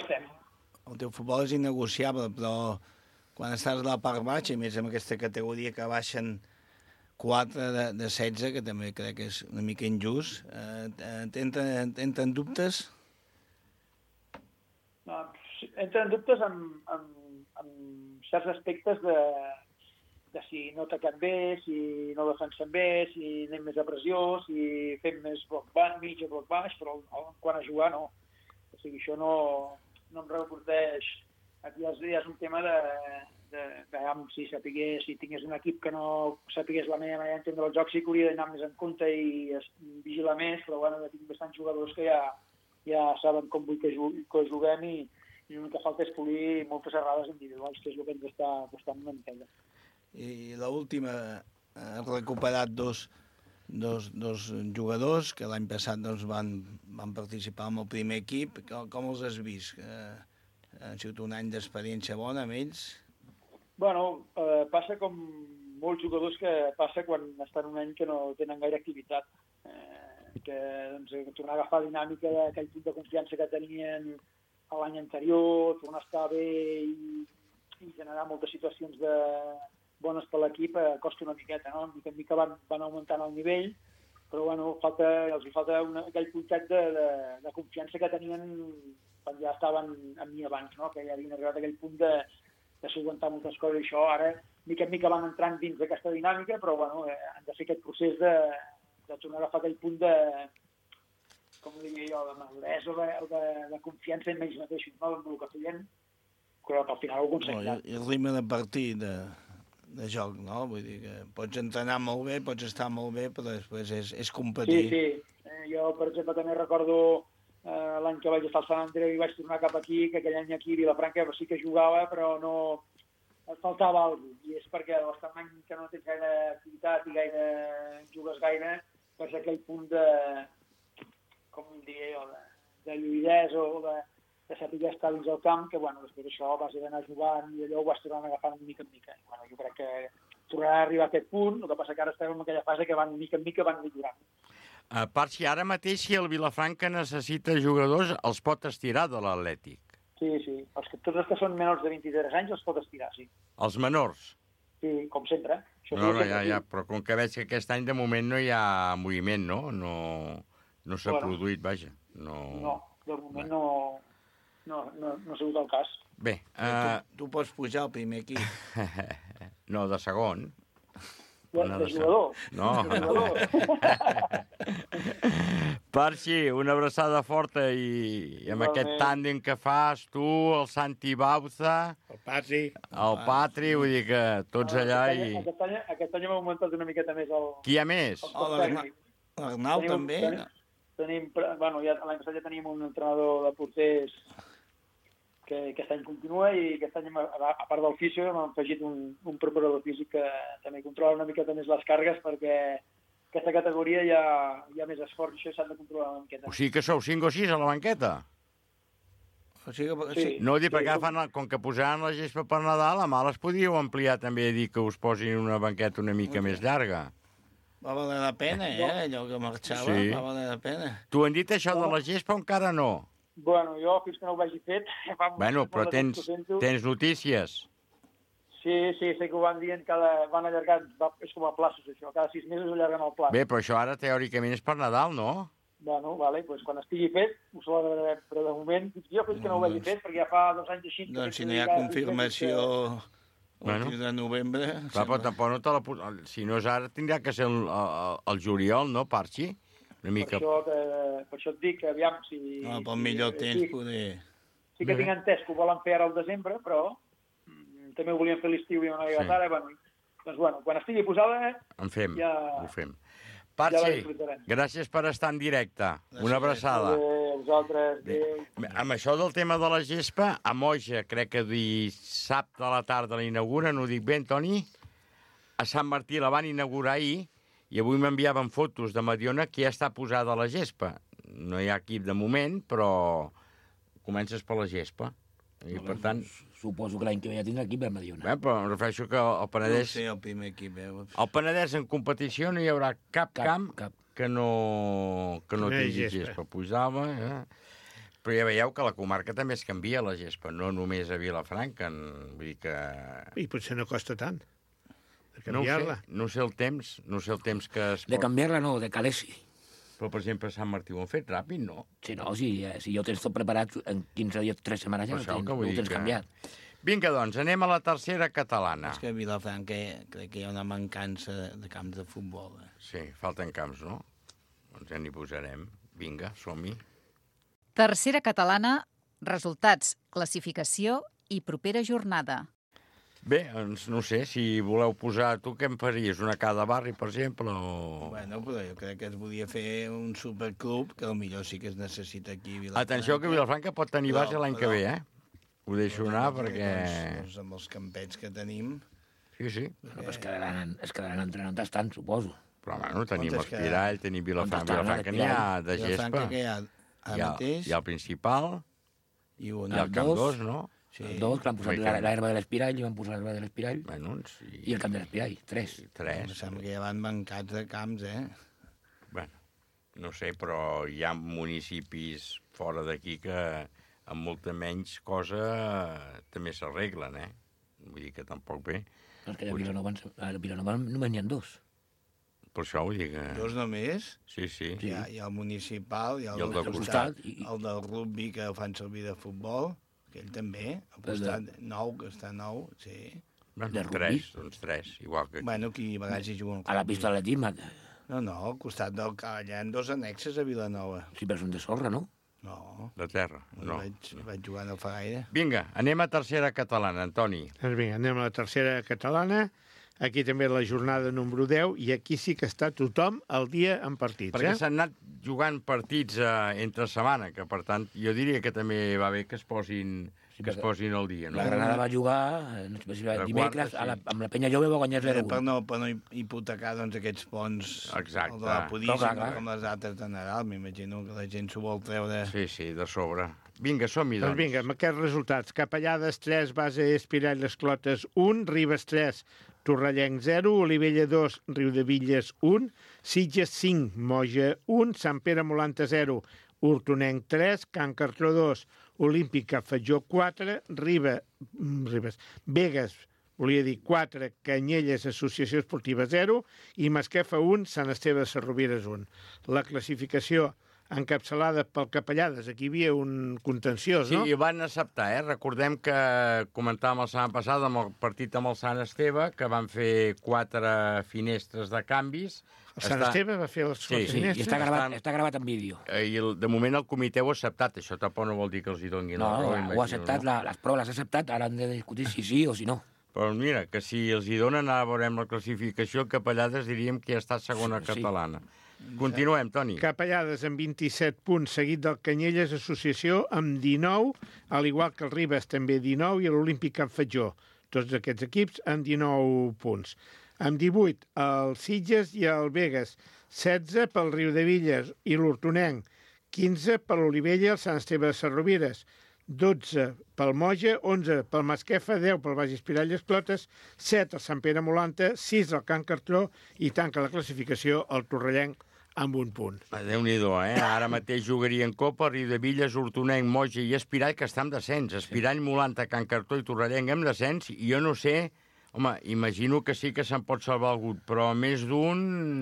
futbol és innegociable, però quan estàs a la part baixa, i més en aquesta categoria que baixen 4 de 16, que també crec que és una mica injust, entren dubtes? Entren dubtes en certs aspectes si no ataquem bé, si no defensem bé, si anem més a pressió, si fem més bloc baix, mig o bloc baix, però quan a jugar no. O sigui, això no em repercuteix. Aquí ja és un tema si tingués un equip que no sapigués la meva manera d'entendre el joc, sí que hauria d'anar més en compte i vigilar més, però bueno, ja tinc bastants jugadors que ja saben com vull que juguem i l'únic que falta és polir moltes errades individuals, que és el que ens està costant una miqueta. I l'última, ha recuperat dos jugadors que l'any passat van participar en el primer equip. Com els has vist? Ha sigut un any d'experiència bona amb ells? Bueno, passa com molts jugadors que passa quan estan un any que no tenen gaire activitat. Tornar a agafar dinàmica d'aquell punt de confiança que tenien l'any anterior, tornar a estar bé i generar moltes situacions bones per l'equip costa una miqueta, no? Mica en mica van augmentant el nivell, però bueno, els falta aquell puntet de confiança que tenien quan ja estaven amb mi abans, no? Que ja havien arribat a aquell punt de solventar moltes coses, i això ara mica en mica van entrant dins d'aquesta dinàmica, però bueno, han de fer aquest procés de tornar a agafar aquell punt com ho diria jo, de maduresa o de confiança en ells mateixos, no? En el que feien, però que al final ho aconseguiran. I el ritme de partit, de joc, no? Vull dir que pots entrenar molt bé, pots estar molt bé, però després és competir. Sí. Jo, per exemple, també recordo l'any que vaig estar al Sant Andreu i vaig tornar cap aquí, que aquell any aquí a Vilafranca sí que jugava, però no... Et faltava alguna cosa, i és perquè l'estat any que no tens gaire activitat i jugues gaire, per aquell punt com diria jo, de lluïdesa o de saber estar dins del camp, que bueno, després d'això vas anar jugant i allò ho vas tornar agafant mica en mica. Bueno, jo crec que tornarà a arribar a aquest punt, el que passa que ara estem en aquella fase que mica en mica van millorant. A part, si ara mateix, si el Vilafranca necessita jugadors, els pot estirar de l'Atlètic. Sí. Tots els que són menors de 23 anys els pot estirar, sí. Els menors? Sí, com sempre. Ja, però com que veig que aquest any de moment no hi ha moviment, no? No s'ha produït, vaja. No, de moment no ha sigut el cas. Bé. Tu pots pujar al primer equip. No, de segon. De jugador? No. Parxi, una abraçada forta i amb aquest tàndem que fas, tu, el Santi Bauza... El Patri, vull dir que tots allà i... Aquest any hem augmentat una miqueta més el... Qui hi ha més? L'Arnau també. L'any passat ja teníem un entrenador de porters que aquest any continua i aquest any, a part del fisio, hem afegit un preparador físic que també controla una miqueta més les càrregues perquè aquesta categoria hi ha més esforç i això s'han de controlar una miqueta. O sigui que sou 5 o 6 a la banqueta? Sí. No ho dic perquè com que posaran la gespa per Nadal, a mal es podíeu ampliar també a dir que us posin una banqueta una mica més llarga. Va valer la pena, allò que marxava, va valer la pena. Tu han dit això de la gespa o encara no? Bueno, jo fins que no ho vagi fet... Bueno, però tens notícies? Sí, sé que ho van dient, van allargant, és com a plaços això, cada 6 mesos allarguen el plaç. Bé, però això ara teòricament és per Nadal, no? Bueno, vale, doncs quan estigui fet, ho celebrarem, però de moment, jo fins que no ho vagi fet, perquè ja fa 2 anys així... Doncs si no hi ha confirmació el 10 de novembre... Clar, però tampoc no te la... Si no és ara, tindrà que ser el juliol, no, Parxi? Una mica... Per això et dic que, aviam, si... No, pel millor temps poder... Sí que tinc entès que ho volen fer ara al desembre, però també ho volien fer l'estiu i no ha arribat ara. Doncs, bueno, quan estigui posada... Ho fem. Parxi, gràcies per estar en directe. Una abraçada. Vosaltres. Amb això del tema de la gespa, a Moja, crec que dissabte a la tarda l'inauguren, ho dic bé, Toni? A Sant Martí la van inaugurar ahir i avui m'enviaven fotos de Mediona que ja està posada la gespa. No hi ha equip de moment, però comences per la gespa. I per tant... Suposo que l'any que ve ja tindrà equip a Mediona. Però em refereixo que el Penedès... No sé, el primer equip, El Penedès en competició no hi haurà cap camp que no tingui gespa. Pujava, Però ja veieu que la comarca també es canvia la gespa, no només a Vilafranca. Vull dir que... I potser no costa tant de canviar-la. No sé el temps que es pot... De canviar-la no, de calesi. Però, per exemple, a Sant Martí ho han fet ràpid, no? Sí, no, si jo tens tot preparat, en 15 dies, 3 setmanes ja ho tens canviat. Vinga, doncs, anem a la tercera catalana. És que a Vilafranca crec que hi ha una mancança de camps de futbol. Sí, falten camps, no? Doncs ja n'hi posarem. Vinga, som-hi. Tercera catalana, resultats, classificació i propera jornada. Bé, doncs no sé, si voleu posar... Tu què em faries? Una cada barri, per exemple? O... Bueno, però jo crec que es volia fer un superclub, que potser sí que es necessita aquí a Vilafranca. Atenció, que Vilafranca pot tenir base l'any que ve, eh? Ho deixo anar perquè... Doncs amb els campets que tenim... Sí, sí. Però es quedaran entrenant tastant, suposo. Però, bueno, tenim l'Espirall, tenim Vilafranca. Vilafranca n'hi ha de gespa. Vilafranca que hi ha ara mateix... Hi ha el principal, i el Camp 2, no? Sí. El 2, que han posat l'herba de l'Espirall, i van posar l'herba de l'Espirall. Bueno, I el camp de l'Espirall, 3. Em sembla que ja van mancats de camps, Bueno, no sé, però hi ha municipis fora d'aquí que amb molta menys cosa també s'arreglen, Vull dir que tampoc bé. És que a Vilanova només n'hi ha 2. Per això vull dir que... 2 només? Sí. Hi ha el municipal, hi ha el del costat. El del rugby, que fan servir de futbol, aquell també, al costat nou, que està nou, sí. Bueno, 3, igual que... Bueno, aquí a vegades hi juguen... A la pista d'atletisme. No, al costat del Call, hi ha 2 annexes a Vilanova. Sí, però són de sorra, no? No. De terra, no. Vaig jugar no fa gaire. Vinga, anem a tercera catalana, Antoni. Doncs vinga, anem a la tercera catalana. Aquí també la jornada número 10, i aquí sí que està tothom al dia en partits. Perquè s'han anat jugant partits entre setmana, que per tant jo diria que també va bé que es posin al dia. No? La Granada va jugar dimecres amb la Penya Jove, va guanyar 0-1. Per no hipotecar aquests ponts, exacte, el de la Puríssima, com les altres de Nadal, m'imagino que la gent s'ho vol treure... Sí, de sobre. Vinga, som-hi, doncs. Doncs vinga, amb aquests resultats. Capellades 3, Base Espirall Les Clotes 1, Ribes 3, Torrellenc 0, Olivella 2, Riudevilles 1, Sitges 5, Moja 1, Sant Pere Molanta 0, Hortonenc 3, Can Cartró 2, Olímpica Fatjó 4, Begues, volia dir 4, Canyelles Associació Esportiva 0 i Masquefa 1, Sant Esteve de Sarrovires 1. La classificació encapçalada pel Capellades. Aquí hi havia un contenciós, no? Sí, i van acceptar, Recordem que comentàvem la setmana passada amb el partit amb el Sant Esteve, que van fer 4 finestres de canvis. El Sant Esteve va fer les finestres? Sí, i està gravat en vídeo. I de moment el comitè ho ha acceptat. Això tampoc no vol dir que els hi donin la raó. No, ho ha acceptat, les proves les ha acceptat, ara han de discutir si sí o si no. Però mira, que si els hi donen, ara veurem la classificació, Capellades diríem que ja està segona catalana. Continuem, Toni. Capellades amb 27 punts, seguit del Canyelles Associació amb 19, al igual que el Ribes també 19 i l'Olímpic Can Fatjó. Tots aquests equips amb 19 punts. Amb 18 el Sitges i el Begues, 16 pel Riudevilles i l'Hortonenc, 15 per l'Olivella i el Sant Esteve de Sarrovires, 12 pel Moja, 11 pel Masquefa, 10 pel Baix Espirall Les Clotes, 7 al Sant Pere Molanta, 6 al Can Cartró i tanca la classificació el Torrellenc amb 1 punt. Déu-n'hi-do, Ara mateix jugarien Copa, Riudevilles, Hortonenc, Moja i Espirall, que està en descens. Espirall, Molanta, Can Cartró i Torrellenc en descens. I jo no sé... Home, imagino que sí que se'n pot salvar algú, però més d'un...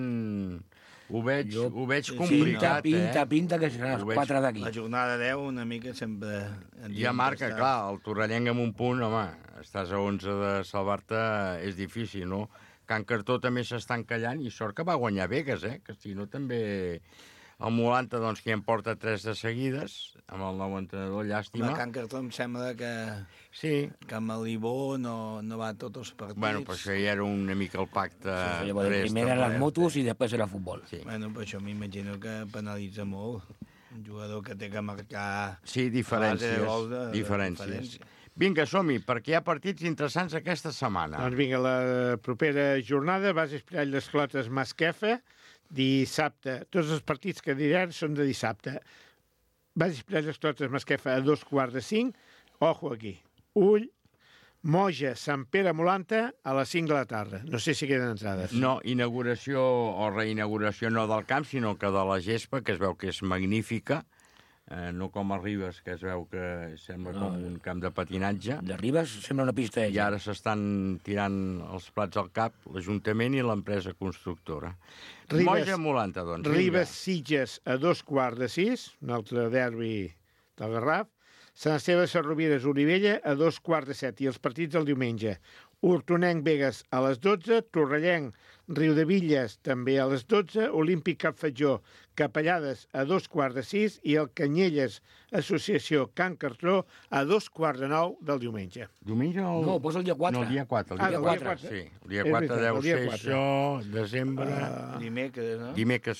Ho veig complicat, Pinta que seran els 4 d'aquí. La jornada 10 una mica sempre... Ja marca, clar, el Torrellenc amb 1 punt, home, estàs a 11 de salvar-te, és difícil, no? Can Cartró també s'està encallant i sort que va guanyar Begues, que si no també... El Molanta, doncs, que en porta 3 de seguides, amb el nou entrenador, llàstima. Can Cartró em sembla que... Sí. Que amb l'Ibó no va a tots els partits. Bueno, però això ja era una mica el pacte... Sí, primer eren les motos i després era futbol. Sí. Bueno, però això m'imagino que penalitza molt. Un jugador que té que marcar... Sí, diferències. Vinga, som-hi, perquè hi ha partits interessants aquesta setmana. Doncs vinga, la propera jornada, Base Espirall Les Clotes Masquefa, dissabte. Tots els partits que diran són de dissabte. Base Espirall Les Clotes Masquefa a 2:45. Ojo aquí. Ull, Moja, Sant Pere Molanta a les 5 de la tarda. No sé si queden entrades. No, inauguració o reinauguració no del camp, sinó que de la gespa, que es veu que és magnífica. No com a Ribes, que es veu que sembla com un camp de patinatge. De Ribes sembla una pista. I ara s'estan tirant els plats al cap l'Ajuntament i l'empresa constructora. Moja Molanta, doncs. Ribes Sitges a 5:15, un altre derbi del Garraf. Sant Esteve Sesrovires Olivella a 2:15 i els partits del diumenge. Hortonenc Begues a les 12, Torrellenc Riudevilles també a les 12, Olímpic Capfatjó Capellades a 2:15 i el Canyelles Associació Can Cartró a 8:45 del diumenge. Diumenge o... No, posa el dia 4. No, el dia 4. El dia 4. Sí, el dia 4 deu ser això, desembre... Dimecres, no? Dimecres.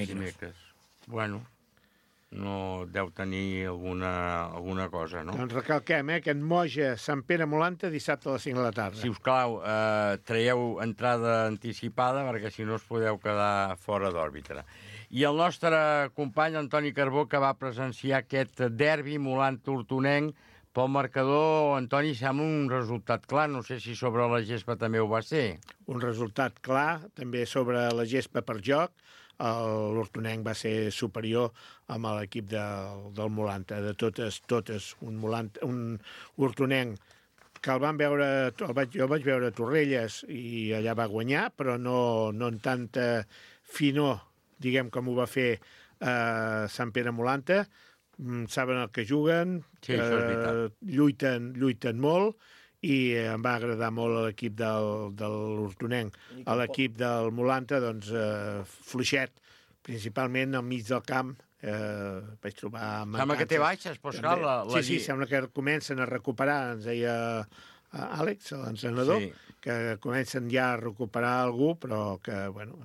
Bueno, no deu tenir alguna cosa, no? Doncs recalquem, que en Moja, Sant Pere Molanta, dissabte a les 5 de la tarda. Si us clau, traieu entrada anticipada perquè si no us podeu quedar fora d'òrbita. I el nostre company Antoni Carbó, que va presenciar aquest derbi Molanta-Hortonenc, pel marcador, Antoni, sembla un resultat clar. No sé si sobre la gespa també ho va ser. Un resultat clar, també sobre la gespa per joc. L'Hortonenc va ser superior amb l'equip del Molanta. De totes, un Hortonenc que el van veure, jo vaig veure a Torrelles i allà va guanyar, però no en tanta finor, diguem, com ho va fer Sant Pere Molanta. Saben el que juguen, sí, lluiten molt, i em va agradar molt l'equip de l'Hortonenc. L'equip del Molanta, doncs, fluixet, principalment al mig del camp. Vaig trobar mancances. Sembla que té baixes, Pascal. Sí, sembla que comencen a recuperar, ens deia Àlex, l'entrenador, que comencen ja a recuperar algú, però que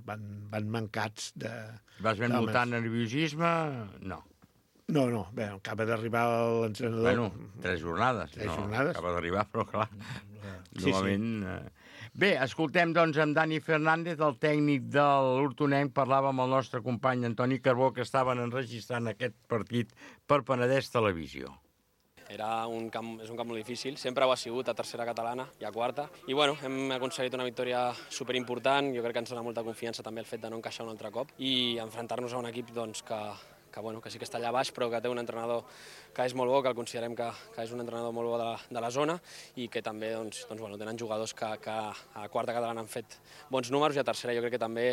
van mancats de... Vas ben notar nerviosisme? No. No, bé, acaba d'arribar l'entrenador... Bueno, 3 jornades. Acaba d'arribar, però clar, novament... Bé, escoltem, doncs, amb Dani Fernández, el tècnic de l'Hortonenc, parlava amb el nostre company Antoni Carbó, que estaven enregistrant aquest partit per Penedès Televisió. És un camp molt difícil, sempre ho ha sigut a tercera catalana i a quarta. I bueno, hem aconseguit una victòria superimportant, jo crec que ens dona molta confiança també el fet de no encaixar un altre cop i enfrontar-nos a un equip doncs, que sí que està allà baix, però que té un entrenador que és molt bo, que el considerem que és un entrenador molt bo de la zona i que també tenen jugadors que a quarta catalana han fet bons números i a tercera jo crec que també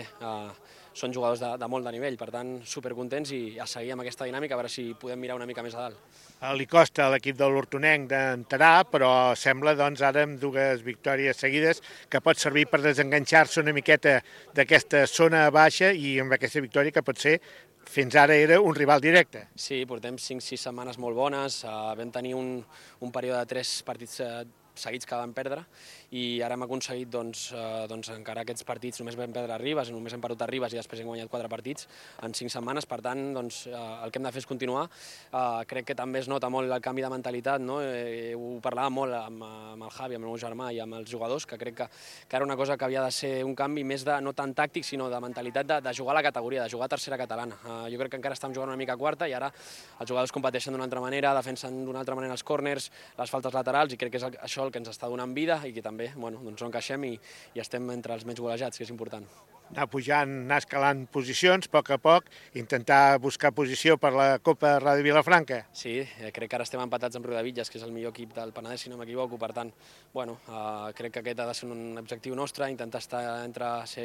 són jugadors de molt de nivell. Per tant, supercontents i a seguir amb aquesta dinàmica, a veure si podem mirar una mica més a dalt. Li costa a l'equip de l'Hortonenc d'entrar, però sembla doncs, ara amb 2 victòries seguides que pot servir per desenganxar-se una miqueta d'aquesta zona baixa i amb aquesta victòria que pot ser fins ara era un rival directe. Sí, portem 5-6 setmanes molt bones, vam tenir un període de 3 partits seguits que vam perdre i ara hem aconseguit encara aquests partits, només vam perdre a Ribes, només hem perdut a Ribes i després hem guanyat 4 partits en 5 setmanes, per tant el que hem de fer és continuar. Crec que també es nota molt el canvi de mentalitat, no? Ho parlàvem molt amb el Javi, amb el meu germà i amb els jugadors, que crec que era una cosa que havia de ser un canvi més no tant tàctic, sinó de mentalitat de jugar a la categoria, de jugar a tercera catalana. Jo crec que encara estem jugant una mica a quarta i ara els jugadors competeixen d'una altra manera, defensen d'una altra manera els còrners, les faltes laterals, i crec que és això el que ens està donant vida i que també no encaixem i estem entre els menys golejats, que és important. Anar pujant, anar escalant posicions, a poc, intentar buscar posició per la Copa Ràdio Vilafranca. Sí, crec que ara estem empatats amb Riudevilles, que és el millor equip del Penedès, si no m'equivoco, per tant, crec que aquest ha de ser un objectiu nostre, intentar ser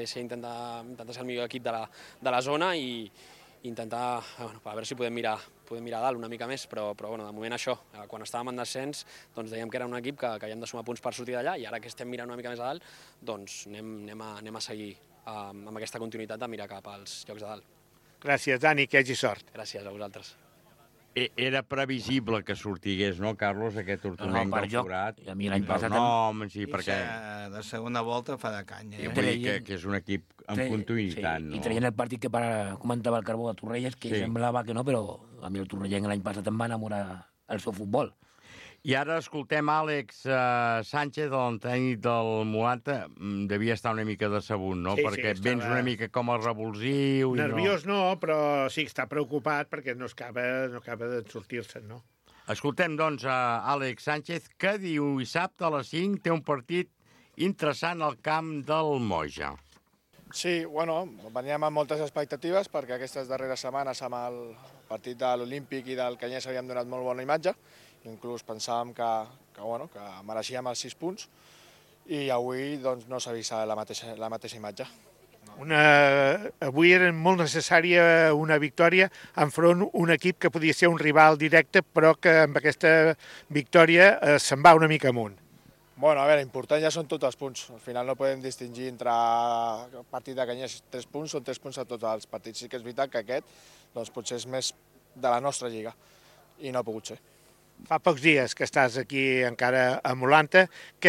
el millor equip de la zona i intentar, a veure si podem mirar a dalt una mica més, però de moment això, quan estàvem en descens, doncs dèiem que era un equip que havíem de sumar punts per sortir d'allà i ara que estem mirant una mica més a dalt, doncs anem a seguir amb aquesta continuïtat de mirar cap als llocs de dalt. Gràcies, Dani, que hagi sort. Gràcies a vosaltres. Era previsible que sortigués, no, Carlos, aquest Hortonenc del Forat? I a mi l'any passat... Noms i perquè... De segona volta fa de canya. I vull dir que és un equip amb continuïtat, no? I traient el partit que comentava el Carbó de Torrelles, que semblava que no, però a mi el Torrellenc l'any passat em va enamorar el seu futbol. I ara escoltem Àlex Sánchez, el tècnic del Molanta. Devia estar una mica decebut, no? Perquè vens una mica com a revulsiu... Nerviós no, però sí que està preocupat perquè no acaba de sortir-se'n, no? Escoltem, doncs, Àlex Sánchez, que dissabte a les 5 té un partit interessant al camp del Moja. Sí, veníem amb moltes expectatives perquè aquestes darreres setmanes amb el partit de l'Olímpic i del Canyelles havíem donat molt bona imatge. Inclús pensàvem que mereixíem els 6 punts i avui no s'ha vist la mateixa imatge. Avui era molt necessària una victòria enfront un equip que podia ser un rival directe, però que amb aquesta victòria se'n va una mica amunt. Bueno, a veure, important ja són tots els punts. Al final no podem distingir entre el partit de Canyelles 3 punts, són 3 punts a tots els partits. Sí que és veritat que aquest doncs, potser és més de la nostra lliga i no ha pogut ser. Fa pocs dies que estàs aquí encara a Molanta.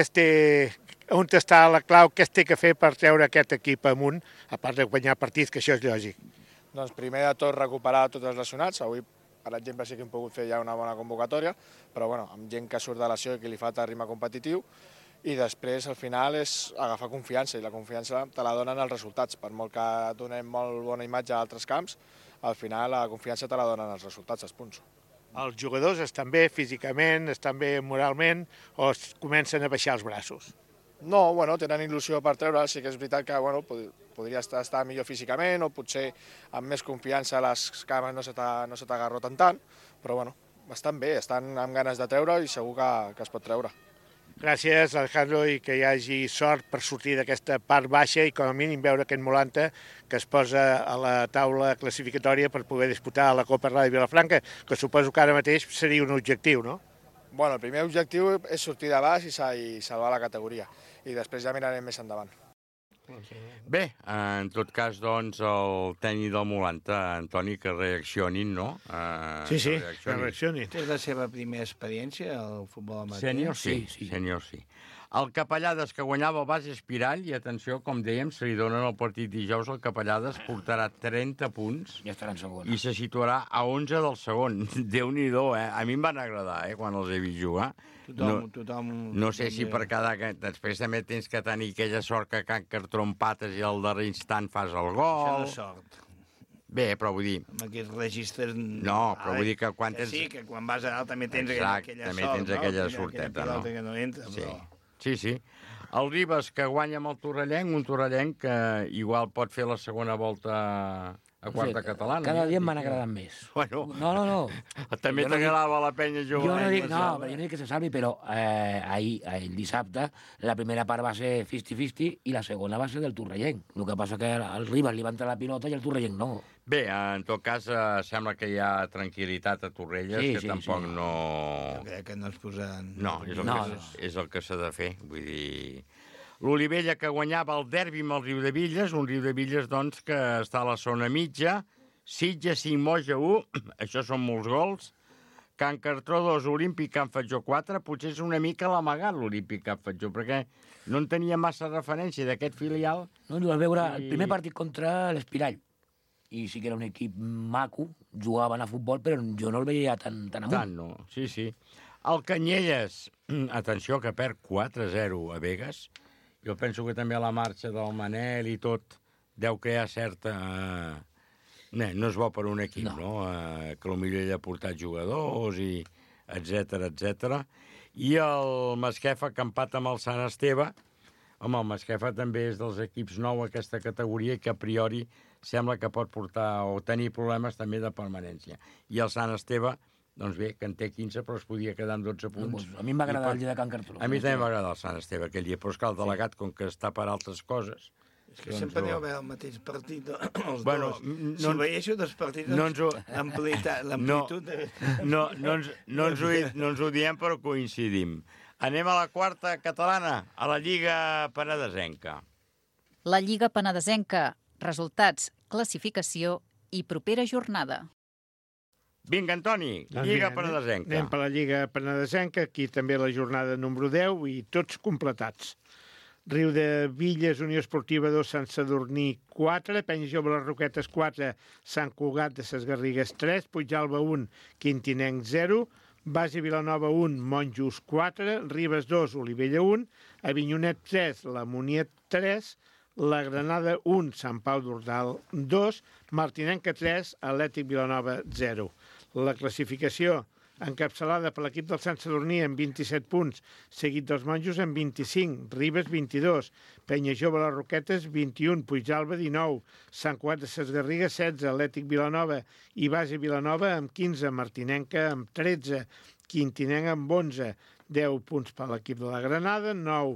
On està la clau? Què es té que fer per treure aquest equip amunt, a part de guanyar partits, que això és lògic? Doncs primer de tot recuperar tots els lesionats. Avui, per exemple, sí que hem pogut fer ja una bona convocatòria, però bueno, amb gent que surt de lesió i que li falta ritme competitiu. I després, al final, és agafar confiança, i la confiança te la donen els resultats. Per molt que donem molt bona imatge a altres camps, al final la confiança te la donen els resultats, els punts. Els jugadors estan bé físicament, estan bé moralment, o comencen a baixar els braços? No, bueno, tenen il·lusió per treure, sí que és veritat que bueno, podria estar millor físicament o potser amb més confiança les cames no se t'agarroten tant, però bueno, estan bé, estan amb ganes de treure i segur que es pot treure. Gràcies, Alejandro, i que hi hagi sort per sortir d'aquesta part baixa i com a mínim veure aquest Molanta que es posa a la taula classificatòria per poder disputar la Copa Ràdio Vilafranca, que suposo que ara mateix seria un objectiu, no? Bueno, el primer objectiu és sortir de baix i salvar la categoria, i després ja mirarem més endavant. Bé, en tot cas, doncs, el tècnic del Molanta, Antoni, que reaccionin, no? Sí, que reaccionin. És la seva primera experiència al futbol amateur? Sènior, sí. Sènior, sí. El Capellades, que guanyava el base Espiral, i atenció, com dèiem, se li donen el partit dijous, el Capellades portarà 30 punts ja estarà en segon. I se situarà a 11 del segon. Déu-n'hi-do, A mi em van agradar, quan els he vist jugar. Tothom... No sé si per cada... Després també tens que tenir aquella sort que trompates i al darrer instant fas el gol. Això no és sort. Bé, però vull dir... Amb aquests registres... No, però vull dir que quan tens... Sí, que quan vas a dalt també tens aquella sort, també tens aquella sorteta, no? Que no entra, però... Sí. El Ribes, que guanya amb el Torrellenc, un Torrellenc que igual pot fer la segona volta a quarta catalana. Cada dia m'han agradat més. Bueno, no. També t'agradava la penya jove. Jo no dic que se salvi, però ahir, el dissabte, la primera part va ser 50-50 i la segona va ser del Torrellenc. El que passa que al Ribes li va entrar la pilota i el Torrellenc no. Bé, en tot cas, sembla que hi ha tranquil·litat a Torrelles, que tampoc no... Jo crec que no es posaran... No, és el que s'ha de fer, vull dir... L'Olivella, que guanyava el derbi amb el Riudevilles, un Riudevilles, doncs, que està a la zona mitja, Sitges 5, Moja 1, això són molts gols, Can Cartró 2, Olímpic Can Fatjó 4, potser és una mica l'amagat l'Olímpic Can Fatjó, perquè no en tenia massa referència d'aquest filial. No, vas veure el primer partit contra l'Espirall, i sí que era un equip maco, jugaven a futbol, però jo no el veia tan amunt. Tant, no, sí. El Canyelles, atenció, que perd 4-0 a Begues. Jo penso que també la marxa del Manel i tot deu crear certa... No és bo per un equip, no? Que potser ell ha portat jugadors i etc. I el Masquefa, que empata amb el Sant Esteve. Home, el Masquefa també és dels equips nou a aquesta categoria i que a priori sembla que pot portar o tenir problemes també de permanència. I el Sant Esteve, doncs bé, que en té 15, però es podia quedar amb 12 punts. A mi em va agradar el dia de Can Cartró. A mi també m'ha agradat el Sant Esteve aquell dia, però és que el delegat, com que està per altres coses... És que sempre aneu a veure el mateix partit, els dos. Si veieixo dos partits, l'amplitud... No ens ho diem, però coincidim. Anem a la quarta catalana, a la Lliga Penedesenca. La Lliga Penedesenca. Resultats, classificació i propera jornada. Vinga, Antoni, Lliga Penedesenca. Anem per la Lliga Penedesenca, aquí també la jornada número 10 i tots completats. Riudevilles, Unió Esportiva 2, Sant Sadurní 4, Penya Jove Les Roquetes 4, Sant Cugat de Ses Garrigues 3, Puijalba 1, Quintinenc 0, Base Vilanova 1, Monjos 4, Ribes 2, Olivella 1, Avinyonet 3, La Muniet 3, La Granada 1, Sant Pau d'Ordal 2, Martinenca 3, Atlètic Vilanova 0. La classificació encapçalada per l'equip del Sant Sadurní amb 27 punts, seguit dels Monjos amb 25, Ribes 22, Penya Jove Les Roquetes 21, Puijalba 19, Sant Cugat de Ses Garrigues 16, Atlètic Vilanova i Base Vilanova amb 15, Martinenca amb 13, Quintinenc amb 11, 10 punts per l'equip de la Granada, 9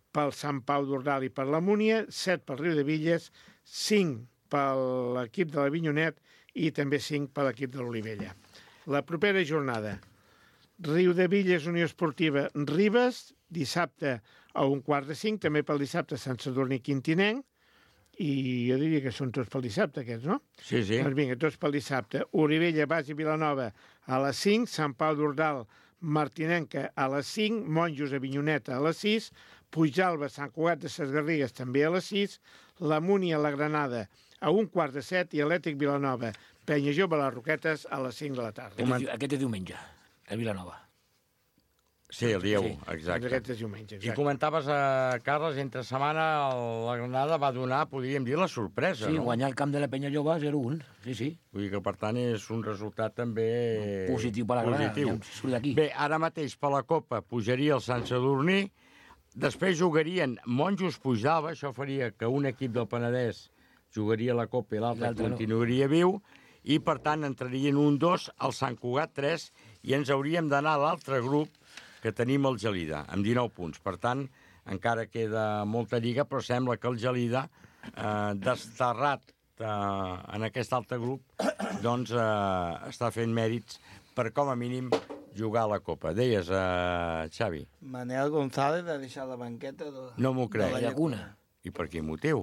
pel Sant Pau d'Ordal i per la Múnia, 7 pel Riudebitlles, 5 per l'equip de l'Avinyonet i també 5 per l'equip de l'Olivella. La propera jornada, Riudebitlles Unió Esportiva Ribes, dissabte a 4:45, també pel dissabte Sant Sadurní Quintinenc, i jo diria que són tots pel dissabte, aquests, no? Sí, sí. Doncs vinga, tots pel dissabte. Olivella, Bas i Vilanova a les 5, Sant Pau d'Ordal, Martinenca a les 5, Monjos, Avinyoneta a les 6, Puijalba, Sant Cugat de Ses Garrigues també a les 6, la Múnia, la Granada a 6:45 i Atlètic Vilanova, Penya Jove, les Roquetes a les 5 de la tarda. Aquest és diumenge, a Vilanova. Sí, el dia 1, exacte. Aquest és diumenge, I exacte. comentaves, Carles, entre setmana la Granada va donar, podríem dir, la sorpresa, Sí, no? guanyar el camp de la Penya Jove 0-1, sí. Vull dir que, per tant, és un resultat també Positiu per la Granada, ja surt d'aquí. Bé, ara mateix per la Copa pujaria el Sant Sadurní, després jugarien Monjos Puigdàlber, això faria que un equip del Penedès jugaria la Copa i l'altre continuaria viu, i, per tant, entrarien 1-2, el Sant Cugat 3, i ens hauríem d'anar a l'altre grup, que tenim el Gelida, amb 19 punts. Per tant, encara queda molta lliga, però sembla que el Gelida, desterrat en aquest altre grup, doncs està fent mèrits per, com a mínim, jugar a la Copa. Deies, Xavi? Manel González ha deixat la banqueta No m'ho crec. de la Llacuna. I per quin motiu?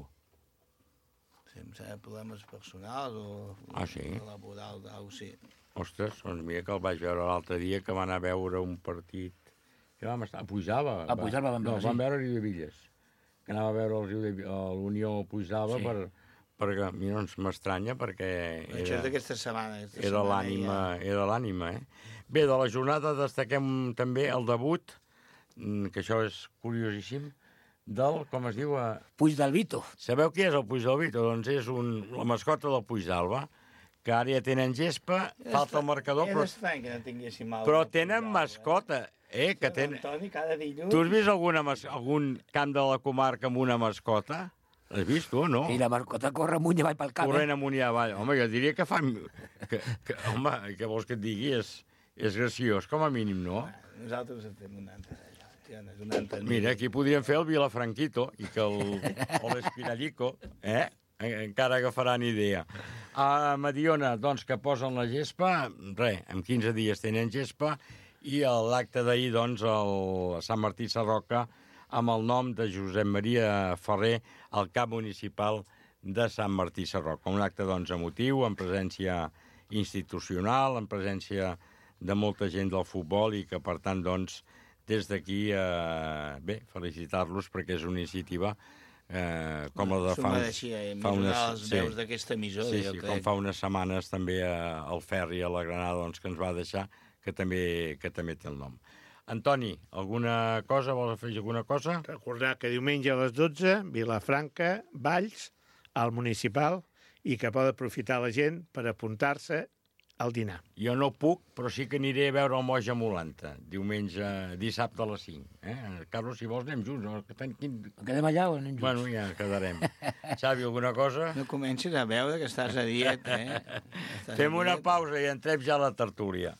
Sense problemes personals o laborals, sí. Ostres, doncs mira que el vaig veure l'altre dia, que va anar a veure un partit que vam estar a Puigdàlber. A Puigdàlber vam veure, No, vam veure a Riudebitlles, que anava a veure l'Unió Puigdàlber perquè a mi no m'estranya, perquè Això és d'aquesta setmana. era l'ànima, Bé, de la jornada destaquem també el debut, que això és curiosíssim, del, com es diu... Puigdalbito. Sabeu qui és el Puigdalbito? Doncs és la mascota del Puigdàlber, que ara ja tenen gespa, falta el marcador, però tenen mascota. Que tenen... Antoni, cada dilluns... Tu has vist algun camp de la comarca amb una mascota? L'has vist tu o no? I la mascota corre amunt i avall pel camp. Corrent amunt i avall. Home, jo diria que fan... Home, què vols que et digui? És graciós, com a mínim, no? Nosaltres en fem un altre. Mira, aquí podríem fer el Vilafranquito i que l'Espinallico, encara agafaran idea. A Mediona, doncs, que posen la gespa, en 15 dies tenen gespa, i l'acte d'ahir, doncs, a Sant Martí Sarroca, amb el nom de Josep Maria Ferrer, el cap municipal de Sant Martí Sarroca. Un acte, doncs, emotiu, amb presència institucional, amb presència de molta gent del futbol i que, per tant, doncs, des d'aquí, felicitar-los perquè és una iniciativa com la de fa unes veus d'aquesta emissora. Sí, com fa unes setmanes també el Ferri a la Granada, doncs, que ens va deixar, que també té el nom. Antoni, alguna cosa? Vols afegir alguna cosa? Recordar que diumenge a les 12, Vilafranca, Valls, al municipal, i que pot aprofitar la gent per apuntar-se al dinar. Jo no puc, però sí que aniré a veure el Moja Molanta, dissabte a les 5. Carlos, si vols, anem junts. Quedem allà o anem junts? Bueno, ja quedarem. Xavi, alguna cosa? No comencis a veure que estàs a dieta, Fem una pausa i entrem ja a la tertúlia.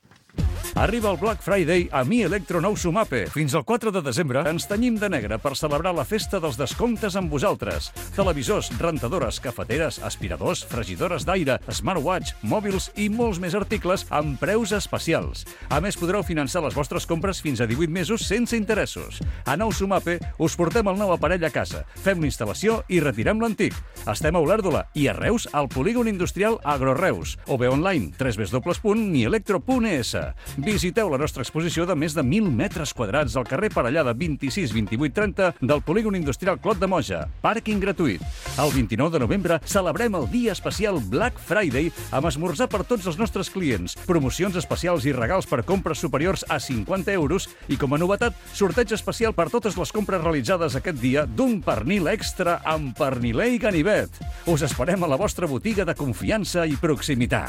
Arriba el Black Friday a Mi Electro Nou Sumape. Fins al 4 de desembre ens tenyim de negre per celebrar la festa dels descomptes amb vosaltres. Televisors, rentadores, cafeteres, aspiradors, fregidores d'aire, smartwatch, mòbils i molts més articles amb preus especials. A més, podreu finançar les vostres compres fins a 18 mesos sense interessos. A Nou Sumape us portem el nou aparell a casa, fem l'instal·lació i retirem l'antic. Estem a Olèrdola i a Reus al polígon industrial Agroreus o bé online www.nielectro.es. Visiteu la nostra exposició de més de 1.000 metres quadrats al carrer Parellada 26 28 30 del polígon industrial Clot de Moja. Pàrquing gratuït. El 29 de novembre celebrem el dia especial Black Friday amb esmorzar per tots els nostres clients, promocions especials i regals per compres superiors a 50 euros i, com a novetat, sorteig especial per totes les compres realitzades aquest dia d'un pernil extra amb perniler i ganivet. Us esperem a la vostra botiga de confiança i proximitat.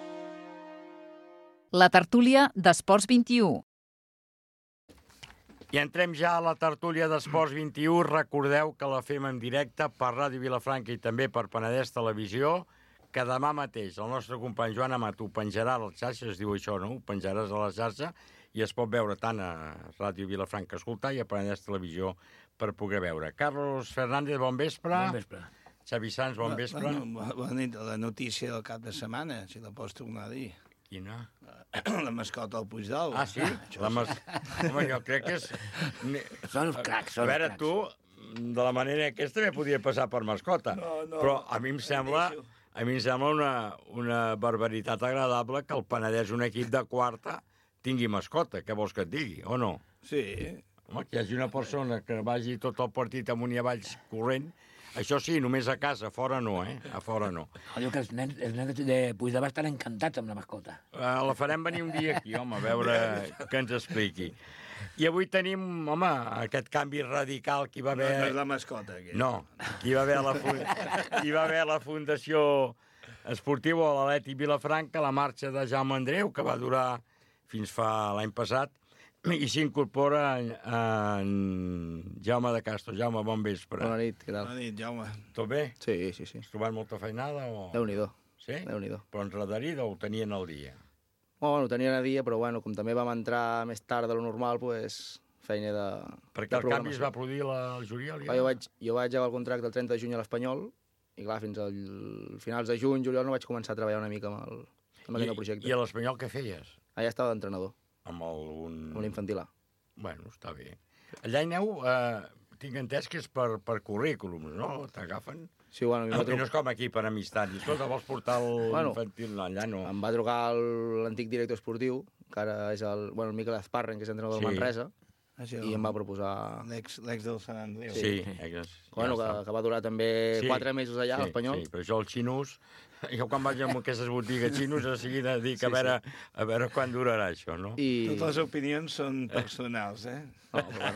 La tertúlia d'Esports 21. I entrem ja a la tertúlia d'Esports 21. Recordeu que la fem en directe per Ràdio Vilafranca i també per Penedès Televisió, que demà mateix el nostre company Joan Amat ho penjarà a les xarxes, es diu això, no? Ho penjaràs a la xarxa i es pot veure tant a Ràdio Vilafranca escoltar i a Penedès Televisió per poder veure. Carlos Fernández, bon vespre. Bon vespre. Xavi Sans, bon vespre. Bona nit. La notícia del cap de setmana, si la pots tornar a dir. Quina? La mascota del Puigdol. Ah, sí? Home, jo crec que és... Són els cracs, són A veure, els cracs. tu, de la manera aquesta, també podia passar per mascota. No. Però a mi em sembla una barbaritat agradable que el Penedès, un equip de quarta, tingui mascota. Què vols que et digui, o no? Sí. Home, que hi hagi una persona que vagi tot el partit amunt i avall corrent, això sí, només a casa, a fora no, a fora no. Diu que els nens de Puigdemont estan encantats amb la mascota. La farem venir un dia aquí, home, a veure què ens expliqui. I avui tenim, home, aquest canvi radical que hi va haver... No és la mascota, aquest. No, que hi va haver a la Fundació Esportiva a l'Atlètic Vilafranca, la marxa de Jaume Andreu, que va durar fins fa l'any passat, i s'incorpora en Jaume de Castro. Jaume, bon vespre. Bona nit, què tal? Bona nit, Jaume. Tot bé? Sí. Has trobat molta feinada o...? Déu-n'hi-do. Sí? Déu-n'hi-do. Però enredarida o ho tenien al dia? Bueno, ho tenien a dia, però bueno, com també vam entrar més tard de lo normal, pues, feina de... Perquè el canvi es va produir al juliol? Ja? Jo vaig acabar el contracte el 30 de juny a l'Espanyol, i clar, fins al finals de juny, juliol, no vaig començar a treballar una mica amb aquest nou projecte. I a l'Espanyol què feies? Allà estava d'entrenador. Amb l'infantil A. Bueno, està bé. Allà hi aneu, tinc entès que és per currículums, no? T'agafen? Sí, bueno... No és com aquí, per amistat. I escolta, vols portar l'infantil? No, allà no. Em va trucar l'antic director esportiu, que ara és el Miquel Azparren, que és entrenador del Manresa, i em va proposar... L'ex del Sant Andreu. Sí. Bueno, que va durar també 4 mesos allà, a l'Espanyol. Sí, però jo, els xinos... Jo quan vaig a aquestes botigues xinos, a seguida dic a veure quan durarà això, no? Totes les opinions són personals, No, però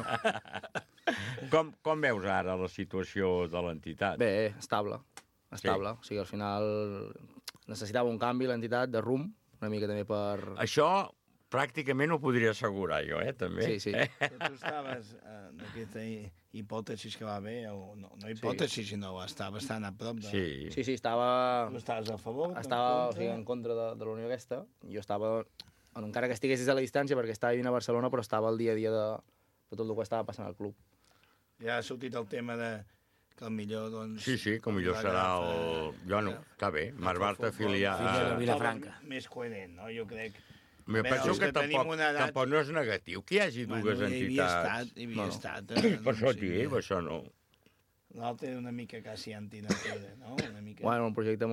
bueno. Com veus ara la situació de l'entitat? Bé, estable. O sigui, al final necessitava un canvi l'entitat de rumb, una mica també per... Això pràcticament ho podria assegurar jo, també. Sí. Tu estaves en aquesta hipòtesi que va haver, o no hipòtesi, sinó està bastant a prop de... Sí, estava... Tu estaves a favor? Estava en contra de la unió aquesta. Jo estava, encara que estiguessis a la distància, perquè estava vivint a Barcelona, però estava al dia a dia de tot el que estava passant al club. Ja ha sortit el tema de que millor, doncs... Sí, que millor serà el... Jo no, està bé, Marc Bartra afiliat a Vilafranca. Més coherent, no? Jo crec... Jo penso que tampoc no és negatiu que hi hagi dues entitats. Hi havia estat. Per això et dic, això no. L'altre era una mica quasi antinatura, no? Bueno, un projecte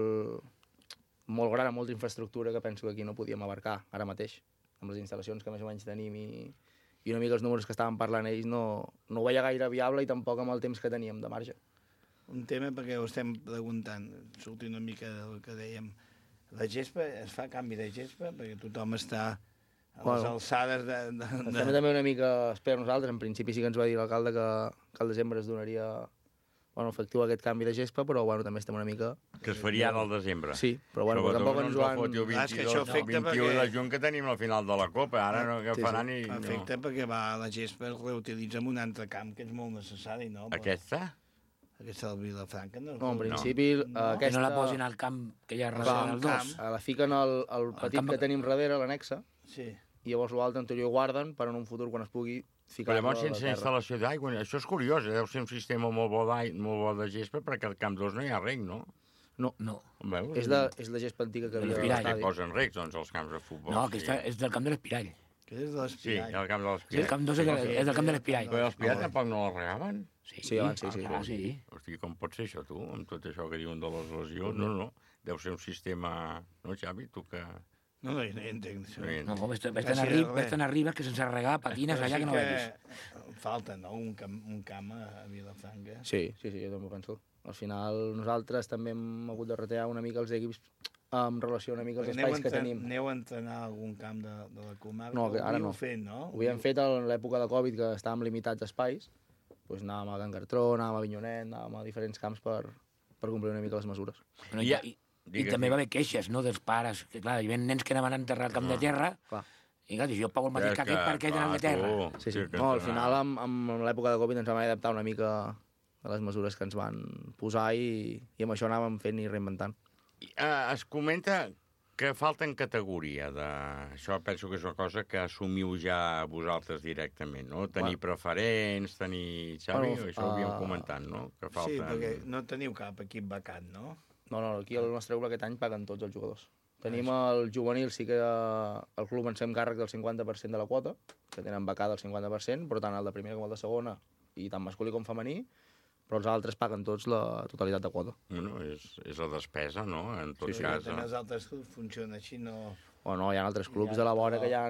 molt gran, amb molta infraestructura, que penso que aquí no podíem abarcar ara mateix, amb les instal·lacions que més o menys tenim i una mica els números que estaven parlant ells no ho veia gaire viable i tampoc amb el temps que teníem de marge. Un tema, perquè ho estem preguntant, sortir una mica del que dèiem, la gespa, es fa canvi de gespa perquè tothom està a les alçades de... Estem també una mica per nosaltres. En principi sí que ens va dir l'alcalde que al desembre es donaria efectiu aquest canvi de gespa, però també estem una mica... Que es faria ara al desembre. Sí, però però tampoc ens ho han... El 21 de juny que tenim al final de la Copa, ara no que faran i... Afecta perquè la gespa es reutilitza en un altre camp que és molt necessari, no? Aquesta? Aquesta del Vilafranca no? No, en principi... Que no la posin al camp que hi ha darrere dels dos. La fiquen al petit que tenim darrere, l'annexa, i llavors l'altre en teoria ho guarden per en un futur, quan es pugui, ficar-lo a la terra. Però llavors, sense instal·lació d'aigua, això és curiós, deu ser un sistema molt bo de gespa, perquè al camp 2 no hi ha reg, no? No. És la gespa antiga que havia a l'estadi. Que posen regs, doncs, als camps de futbol. No, aquesta és del camp de l'Espirall. Que és de l'Espirall. Sí, el camp de l'Espirall. Sí, el camp 2 és del camp de l'Espirall. Però l'Espirall tampoc no la regaven? Sí, abans sí. Hosti, com pot ser això, tu, amb tot això que diuen de les lesions? No. Deu ser un sistema... No, Xavi, tu que... No hi entenc. No, ves-te'n arriba, que sense regar patines allà que no veus. Falta, no?, un camp a Vilafranca. Sí, jo també ho penso. Al final, nosaltres també hem hagut de retallar una mica els equips en relació una mica als espais que tenim. Aneu a entrenar a algun camp de la comarca? No, ara no. No? Ho havíem fet a l'època de Covid, que estàvem limitats d'espais. Doncs anàvem a Can Cartró, anàvem a Avinyonet, anàvem a diferents camps per complir una mica les mesures. I també va haver queixes, no?, dels pares, que clar, hi havia nens que anaven a enterrar al camp de terra I clar, jo pago el mateix que aquest perquè tenen de terra. Sí. No, al final, amb l'època de Covid ens vam adaptar una mica a les mesures que ens van posar i amb això anàvem fent i reinventant. Es comenta que falten categoria. Això penso que és una cosa que assumiu ja vosaltres directament, no? Tenir preferents, tenir... Xavi, això ho havíem comentat, no? Que falten... Sí, perquè no teniu cap equip vacant, no? No, aquí al nostre grup aquest any paguen tots els jugadors. Tenim el juvenil, sí que el club ens fem càrrec del 50% de la quota, que tenen becada el 50%, però tant el de primera com el de segona, i tant masculí com femení, però els altres paguen tots la totalitat de quota. Bueno, és la despesa, no? En tot cas. En els altres clubs funciona així, no... O no, hi ha altres clubs de la vora que hi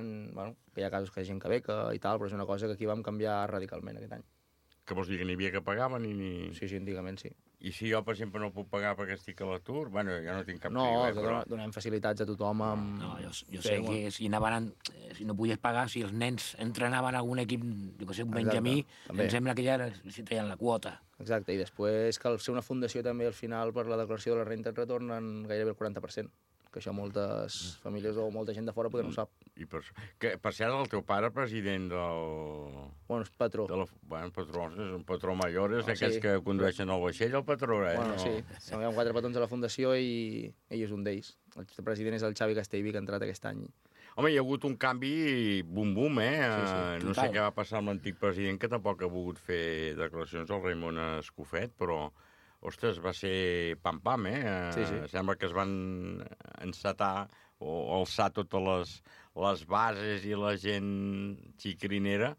ha casos que hi ha gent que beca i tal, però és una cosa que aquí vam canviar radicalment aquest any. Que vols dir que n'hi havia que pagaven i ni... Sí, antigament sí. I si jo, per exemple, no puc pagar perquè estic a l'atur? Bueno, jo no tinc cap però... donem facilitats a tothom amb... No, jo sé que si no podies pagar, si els nens entrenaven a algun equip, jo que sé, un Benjamí, em sembla que ja si treien la quota. Exacte, i després que al ser una fundació també al final per la declaració de la renta et retornen gairebé el 40%, que això moltes famílies o molta gent de fora poder no sap. I per cert, el teu pare, president del... Bueno, és patró. Patró, és un patró major, és d'aquests que condueixen el vaixell, el patró, Bueno, sí, hi ha 4 patrons a la fundació i ell és un d'ells. El president és el Xavi Castellví, que ha entrat aquest any. Home, hi ha hagut un canvi bum-bum, Sí, no sé què va passar amb l'antic president, que tampoc ha volgut fer declaracions al Raimon Escofet, però... Ostres, va ser pam-pam, Sí. Sembla que es van encetar o alçar totes les bases i la gent xicrinera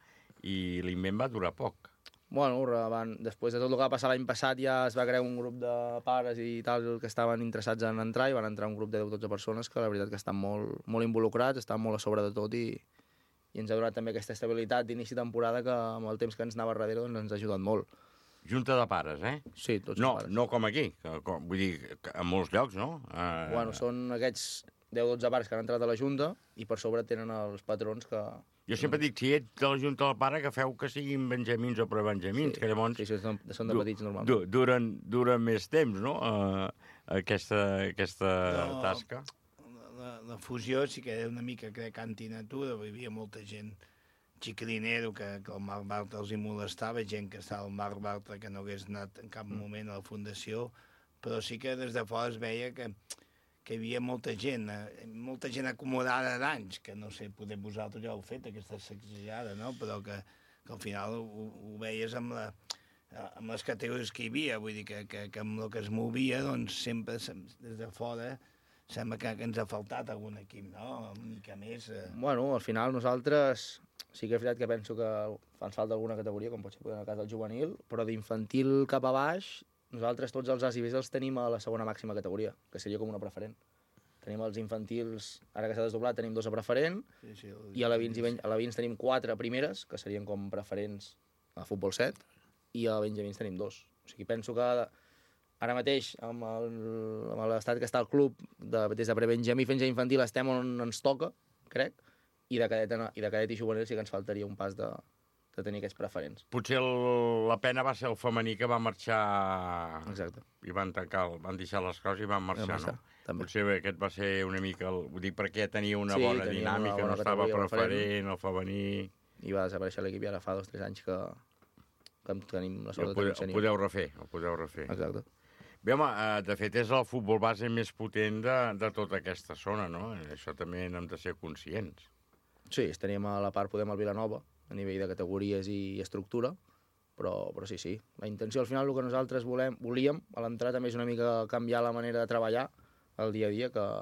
i l'invent va durar poc. Bueno, després de tot el que va passar l'any passat ja es va crear un grup de pares i tal que estaven interessats en entrar i van entrar un grup de 10 o 12 persones que la veritat que estan molt, molt involucrats, estan molt a sobre de tot i ens ha donat també aquesta estabilitat d'inici de temporada que amb el temps que ens anava darrere doncs, ens ha ajudat molt. Junta de pares, Sí, tots els pares. No com aquí, vull dir, en molts llocs, no? Bueno, són aquests 10 o 12 pares que han entrat a la Junta i per sobre tenen els patrons que... Jo sempre dic, si ets de la Junta del Pare, que feu que siguin benjamins o prebenjamins, que llavors... Sí, són de petits normalment. Duren més temps, no?, aquesta tasca. La fusió sí que era una mica, crec, antinatura, hi havia molta gent xicrinero, que el Marc Bartra els hi molestava, gent que estava al Marc Bartra que no hagués anat en cap moment a la fundació, però sí que des de fora es veia que hi havia molta gent acomodada d'anys, que no sé, poder vosaltres ja heu fet, aquesta sacsejada, no? Però que al final ho veies amb les categories que hi havia, vull dir que amb el que es movia, doncs sempre des de fora sembla que ens ha faltat algun equip, no? Una mica més... Bueno, al final nosaltres... Sí que és veritat que penso que ens falta alguna categoria, com pot ser en el cas del juvenil, però d'infantil cap a baix, nosaltres tots els As i Bs els tenim a la segona màxima categoria, que seria com una preferent. Tenim els infantils, ara que s'ha desdoblat, tenim 2 a preferent, i a la Vins tenim 4 primeres, que serien com preferents a futbol 7, i a Benjamins tenim 2. O sigui, penso que ara mateix, amb l'estat que està el club, des de prebenjamí fins a infantil, estem on ens toca, crec, i de cadet i juvenil sí que ens faltaria un pas de tenir aquests preferents. Potser la pena va ser el femení que va marxar... Exacte. I van deixar les coses i van marxar, no? També. Potser aquest va ser una mica... Vull dir, perquè tenia una bona dinàmica, no estava preferent, el femení... I va desaparèixer l'equip i ara fa 2 o 3 anys que tenim la sort de tenir. El podeu refer. Exacte. Bé, home, de fet és el futbol base més potent de tota aquesta zona, no? Això també n'hem de ser conscients. Sí, estaríem a la part, podem al Vilanova, a nivell de categories i estructura, però sí. La intenció, al final, el que nosaltres volíem, a l'entrada també és una mica canviar la manera de treballar el dia a dia, que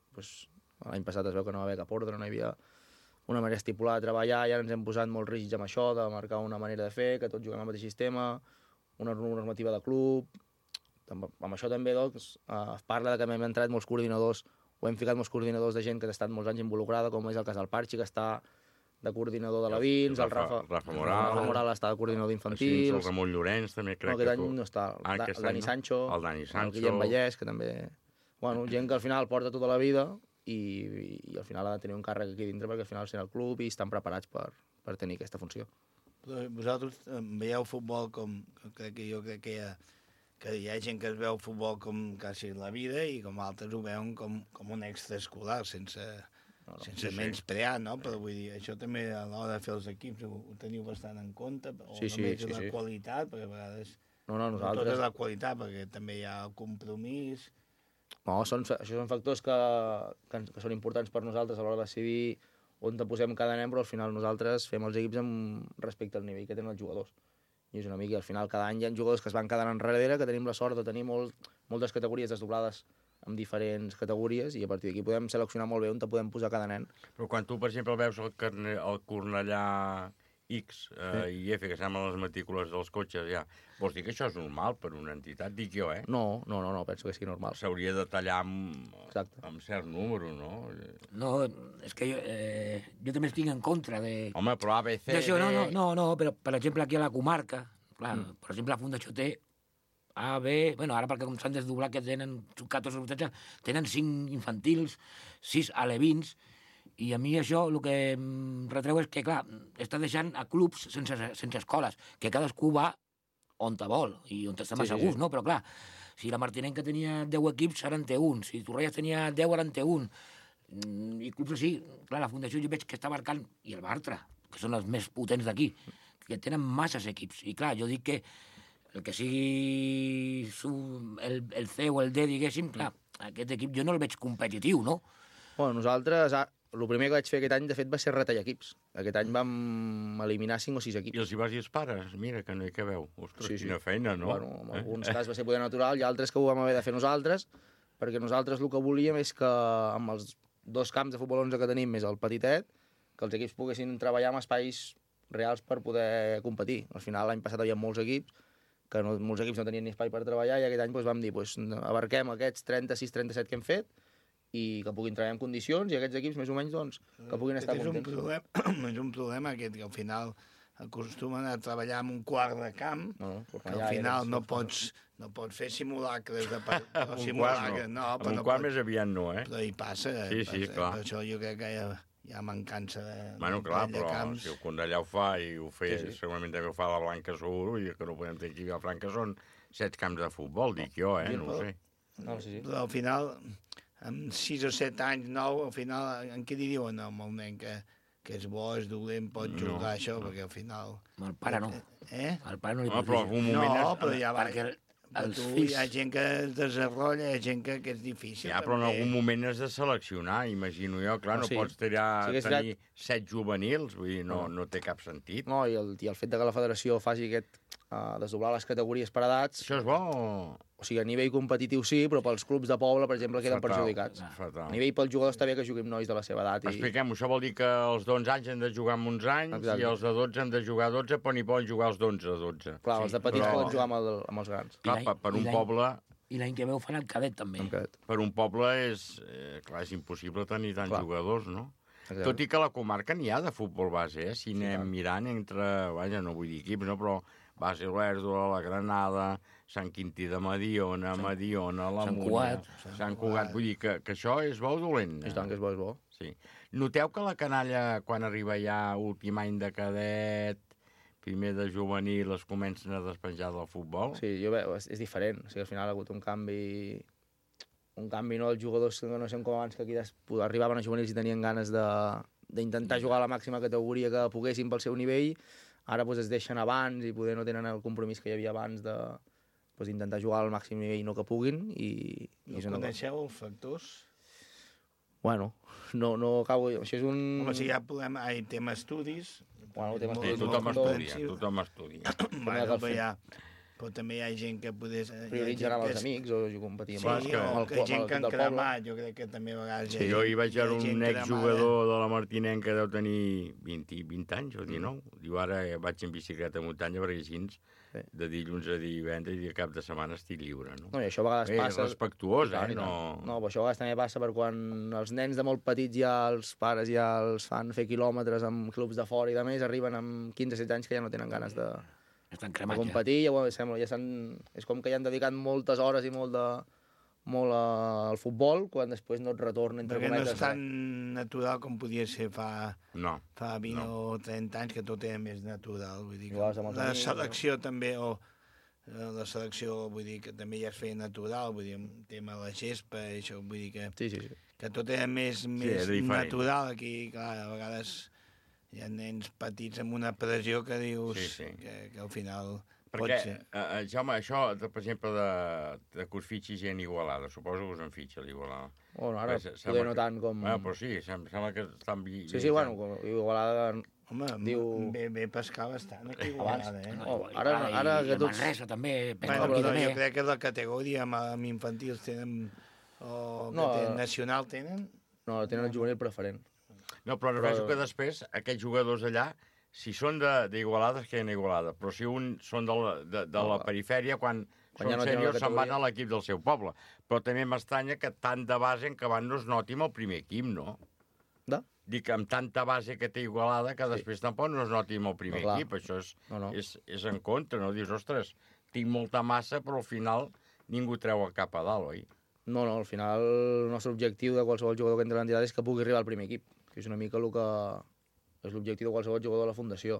l'any passat es veu que no va haver cap ordre, no hi havia una manera estipulada de treballar, i ara ens hem posat molt rígids amb això, de marcar una manera de fer, que tots juguem al mateix sistema, una normativa de club. Amb això també, doncs, es parla de que hem entrat molts coordinadors, o hem ficat molts coordinadors de gent que ha estat molts anys involucrada, com és el cas del Parchi, que està de coordinador de la Vins, el Rafa Moral està de coordinador d'infantils... El Ramon Llorenç també crec que... Aquest any no està, el Dani Sancho, el Guillem Vallès, que també... Bueno, gent que al final porta tota la vida i al final ha de tenir un càrrec aquí dintre perquè al final sent el club i estan preparats per tenir aquesta funció. Però vosaltres veieu futbol com... Crec que hi ha gent que es veu futbol com quasi la vida i com altres ho veuen com un extraescolar, sense sense menysprear, no? Però vull dir, això també a l'hora de fer els equips ho teniu bastant en compte, o només la qualitat, perquè a vegades... No, nosaltres... Tot és la qualitat, perquè també hi ha el compromís... No, això són factors que són importants per nosaltres a l'hora de decidir on te posem cada nen, però al final nosaltres fem els equips respecte al nivell que tenen els jugadors. I és una mica, al final, cada any hi ha jugadors que es van quedant enrere, que tenim la sort de tenir moltes categories desdoblades amb diferents categories, i a partir d'aquí podem seleccionar molt bé on te podem posar cada nen. Però quan tu, per exemple, veus el Cornellà X i F, que semblen les matrícules dels cotxes, ja, vols dir que això és normal per una entitat? Dic jo, eh? No, penso que sigui normal. S'hauria de tallar amb cert número, no? No, és que jo també estic en contra de... Home, però ABC... No, però per exemple aquí a la comarca, clar, per exemple la Fundació té A, B... Bueno, ara perquè com s'han desdoblat que tenen 14 o 13, tenen 5 infantils, 6 alevins, i a mi això el que em retreu és que, clar, està deixant a clubs sense escoles, que cadascú va on te vol i on està més a gust, no? Però, clar, si la Martinenca tenia 10 equips, ara en té un. Si Torrelles tenia 10, ara en té un. I clubs així, clar, la Fundació jo veig que està marcant, i el Bartra, que són els més potents d'aquí, que tenen masses equips. I, clar, jo dic que el que sigui el C o el D, diguéssim, clar, aquest equip jo no el veig competitiu, no? Bueno, nosaltres, el primer que vaig fer aquest any, de fet, va ser retallar equips. Aquest any vam eliminar 5 o 6 equips. I els hi vas dir als pares? Mira, que no hi cabeu. Ostres, quina feina, no? Bueno, en alguns casos va ser poder natural, i altres que ho vam haver de fer nosaltres, perquè nosaltres el que volíem és que amb els 2 camps de futbol 11 que tenim, més el petitet, que els equips poguessin treballar amb espais reals per poder competir. Al final, l'any passat hi havia molts equips, que molts equips no tenien ni espai per treballar, i aquest any vam dir, abarquem aquests 36-37 que hem fet, i que puguin treballar en condicions, i aquests equips, més o menys, doncs, que puguin estar contents. És un problema aquest, que al final acostumen a treballar en un quart de camp, que al final no pots fer simulacres de simulacres, no. En un quart més aviat no, eh? Però hi passa. Sí, clar. Per això jo crec que hi ha mancança de... Bueno, clar, però si el Condellà ho fa i ho fa, segurament també ho fa la Blanca segur, i que no podem tenir aquí a Franca són 7 camps de futbol, dic jo, no ho sé. Però al final, amb 6 o 7 anys, 9, al final, en què li diuen amb el nen que és bo, és dolent, pot jugar això, perquè al final... El pare no. El pare no li pot dir. No, però ja va... Hi ha gent que es desenvolupa, hi ha gent que és difícil. Ja, però en algun moment has de seleccionar, imagino jo. Clar, no pots tenir 7 juvenils, vull dir, no té cap sentit. No, i el fet que la federació faci aquest desdoblar les categories per edats... Això és bo? O sigui, a nivell competitiu sí, però pels clubs de poble, per exemple, queden perjudicats. A nivell pel jugador està bé que juguin nois de la seva edat. Expliquem, això vol dir que els d'11 anys han de jugar amb uns anys i els de 12 han de jugar a 12, però n'hi poden jugar els d'11 a 12. Clar, els de petits poden jugar amb els grans. Clar, per un poble... I l'any que ve ho fan el cadet, també. Per un poble és impossible tenir tants jugadors, no? Tot i que a la comarca n'hi ha de futbol base, si anem mirant entre, no vull dir equips, però base Olèrdola, la Granada, Sant Quintí de Mediona, la Múnia, Sant Cugat. Vull dir que això és bo o dolent? I tant que és bo, és bo. Sí. Noteu que la canalla, quan arriba ja últim any de cadet, primer de juvenil, es comencen a despenjar del futbol? Sí, jo veig, és diferent. O sigui, al final ha hagut un canvi, no? Els jugadors que no som com abans, que aquí arribaven a juvenils i tenien ganes d'intentar jugar a la màxima categoria que poguessin pel seu nivell. Ara es deixen abans i poder no tenen el compromís que hi havia abans d'intentar jugar al màxim nivell no que puguin. No coneixeu els factors? Bueno, no acabo... Això és un... Home, si hi ha problema, hi ha tema estudis... Bueno, tothom estudia. Però també hi ha gent que podés... Prioritzar els amics o competir amb gent que han cremat, jo crec que també a vegades... Jo hi vaig veure un exjugador de la Martinenca que deu tenir 20 anys o 19. Diu, ara vaig en bicicleta a muntanya perquè així de dilluns a divendres i a cap de setmana estic lliure, no? No, i això a vegades passa... És respectuós, No, però això a vegades també passa per quan els nens de molt petits ja els pares ja els fan fer quilòmetres amb clubs de fora i de més, arriben amb 15-16 anys que ja no tenen ganes de competir, és com que ja han dedicat moltes hores i molt al futbol, quan després no et retornen entre cometes. Perquè no és tan natural com podia ser fa 20 o 30 anys, que tot era més natural. Vull dir, la selecció també, o la selecció, vull dir, que també ja es feia natural, vull dir, el tema de la gespa, això, vull dir que, que tot era més natural aquí, clar, a vegades hi ha nens petits amb una pressió que dius que al final pot ser. Perquè, Jaume, això, per exemple, de que us fitxi gent Igualada, suposo que us en fitxa l'Igualada. Bueno, ara poder no tant com... Bueno, però sí, sembla que estan... Sí, bueno, Igualada... Home, ve pescar bastant aquí Igualada, Ara que tots... Manresa també pesca aquí també. Jo crec que la categoria amb infantils tenen... o nacional tenen... No, tenen el juvenil preferent. No, però penso que després aquests jugadors allà, si són d'Igualada, es queden a Igualada, però si són de la perifèria, quan són sèniors se'n van a l'equip del seu poble. Però també m'estranya que tant de base en que van no es noti amb el primer equip, no? Dic, amb tanta base que té Igualada, que després tampoc no es noti amb el primer equip. Això és en contra, no? Dius, ostres, tinc molta massa, però al final ningú treu el cap a dalt, oi? No, al final el nostre objectiu de qualsevol jugador que entra a l'entitat és que pugui arribar al primer equip, que és una mica el que és l'objectiu de qualsevol jugador de la Fundació.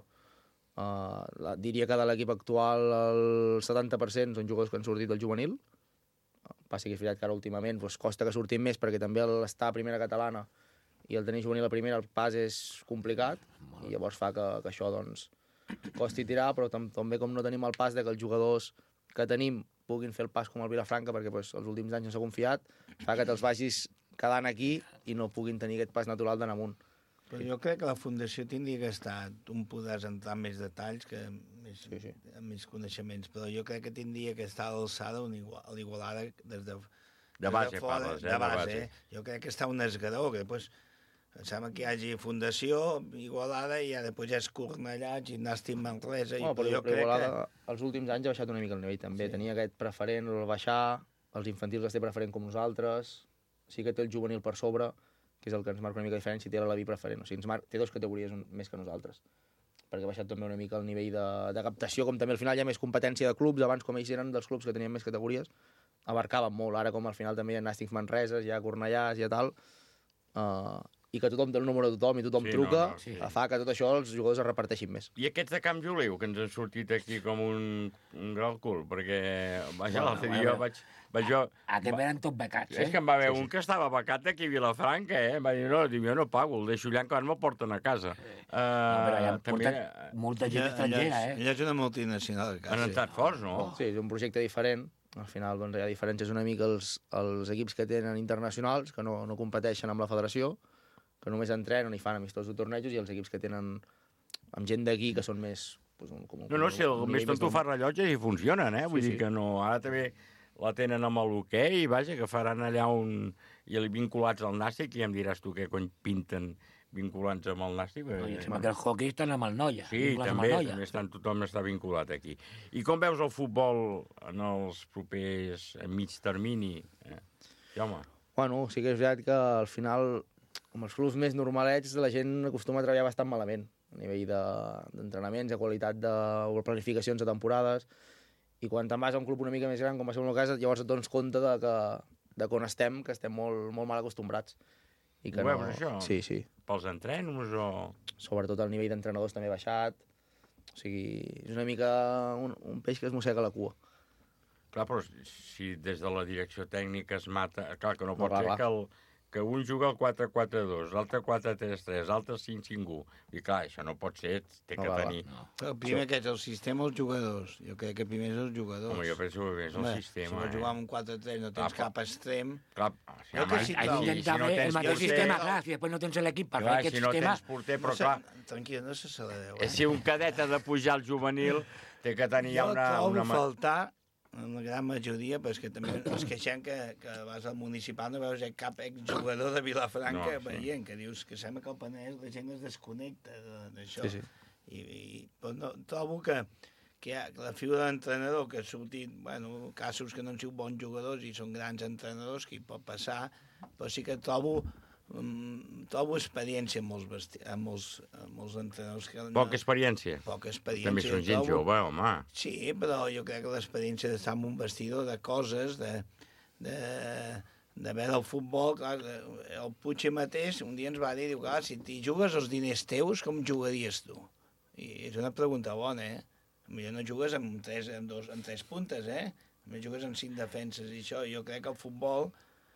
Diria que de l'equip actual el 70% són jugadors que han sortit del juvenil. Passa que és veritat que ara últimament costa que surtin més perquè també l'estar a primera catalana i el tenir juvenil a primera, el pas és complicat i llavors fa que això costi tirar, però també com no tenim el pas de que els jugadors que tenim puguin fer el pas com el Vilafranca, perquè els últims anys no s'ha confiat, fa que te'ls vagis quedant aquí i no puguin tenir aquest pas natural d'anar amunt. Però jo crec que la Fundació tindria que estar, tu em podràs entrar en més detalls, amb més coneixements, però jo crec que tindria que estar a l'alçada a l'Igualada des de base, fora, de base. Jo crec que està un esgadó, que després em sembla que hi hagi Fundació, Igualada, i ja després ja és Cornellà, Gimnàstic Manresa... Però jo crec que els últims anys ha baixat una mica el nivell, també. Tenia aquest preferent, el baixar, els infantils els té preferent com nosaltres, sí que té el juvenil per sobre, que és el que ens marca una mica diferència, i té la preferent. O sigui, té dues categories més que nosaltres, perquè ha baixat també una mica el nivell de captació, com també al final hi ha més competència de clubs. Abans, com ells eren dels clubs que tenien més categories, abarcaven molt. Ara, com al final també hi ha Nàstics Manreses, hi ha Cornellàs, hi ha tal... i que tothom té el número de tothom i tothom truca, fa que tot això els jugadors es reparteixin més. I aquests de Camp Juliu, que ens han sortit aquí com un gran cul, perquè l'altre dia vaig... Aquests eren tot becats, És que em va haver un que estava becat aquí a Vilafranca, Em va dir, no, jo no pago, el deixo allà quan me'l porten a casa. Però ja han portat molta gent estrangera, Allà és una multinacional. Han entrat forts, no? Sí, és un projecte diferent. Al final hi ha diferències una mica els equips que tenen internacionals, que no competeixen amb la federació, que només entrenen i fan amistosos de tornejos, i els equips que tenen amb gent d'aquí, que són més... No, si el més tonto fa rellotges i funcionen, Vull dir que no... Ara també la tenen amb l'hoquei, vaja, que faran allà i vinculats al Nàstic, i em diràs tu què cony pinten vinculants amb el Nàstic. Sembla que el hoquei estan amb el Noia. Sí, també tothom està vinculat aquí. I com veus el futbol en els propers mig termini? Jaume. Bueno, sí que és veritat que al final, amb els clubs més normalets, la gent acostuma a treballar bastant malament, a nivell d'entrenaments, de qualitat de planificacions de temporades, i quan te'n vas a un club una mica més gran, com va ser el meu cas, llavors et dones compte de on estem, que estem molt, molt mal acostumbrats. Ho veus, això? Sí. Pels entrenos o...? Sobretot el nivell d'entrenadors també ha baixat. O sigui, és una mica un peix que es mossega la cua. Clar, però si des de la direcció tècnica es mata... Clar, que no pot ser que un juga al 4-4-2, l'altre 4-3-3, l'altre 5-5-1. I clar, això no pot ser, té que tenir... El primer que és el sistema, els jugadors. Jo crec que primer és els jugadors. Home, jo penso que és el sistema. Si vols jugar amb un 4-3 no tens cap extrem... Clar, has d'intentar fer el mateix sistema, clar, si després no tens l'equip per fer aquest sistema... Si no tens porter, però clar... Tranquil, no s'accelereu. Si un cadet ha de pujar al juvenil, té que tenir ja una... Jo trobo faltar en la gran majoria, però és que també ens queixem que vas al municipal no veus cap exjugador de Vilafranca veient, que dius que sembla que al Penedès la gent es desconnecta d'això. Però trobo que hi ha la figura d'entrenador que ha sortit, casos que no han sigut bons jugadors i són grans entrenadors, que hi pot passar, però sí que trobo experiència amb molts entrenadors. Poca experiència? Poca experiència. També són gent jove, home. Sí, però jo crec que l'experiència d'estar en un vestidor de coses, de veure el futbol, clar, el Puig mateix un dia ens va dir, si t'hi jugues els diners teus, com jugaries tu? I és una pregunta bona, Potser no jugues amb tres puntes, Potser jugues amb 5 defenses i això. Jo crec que el futbol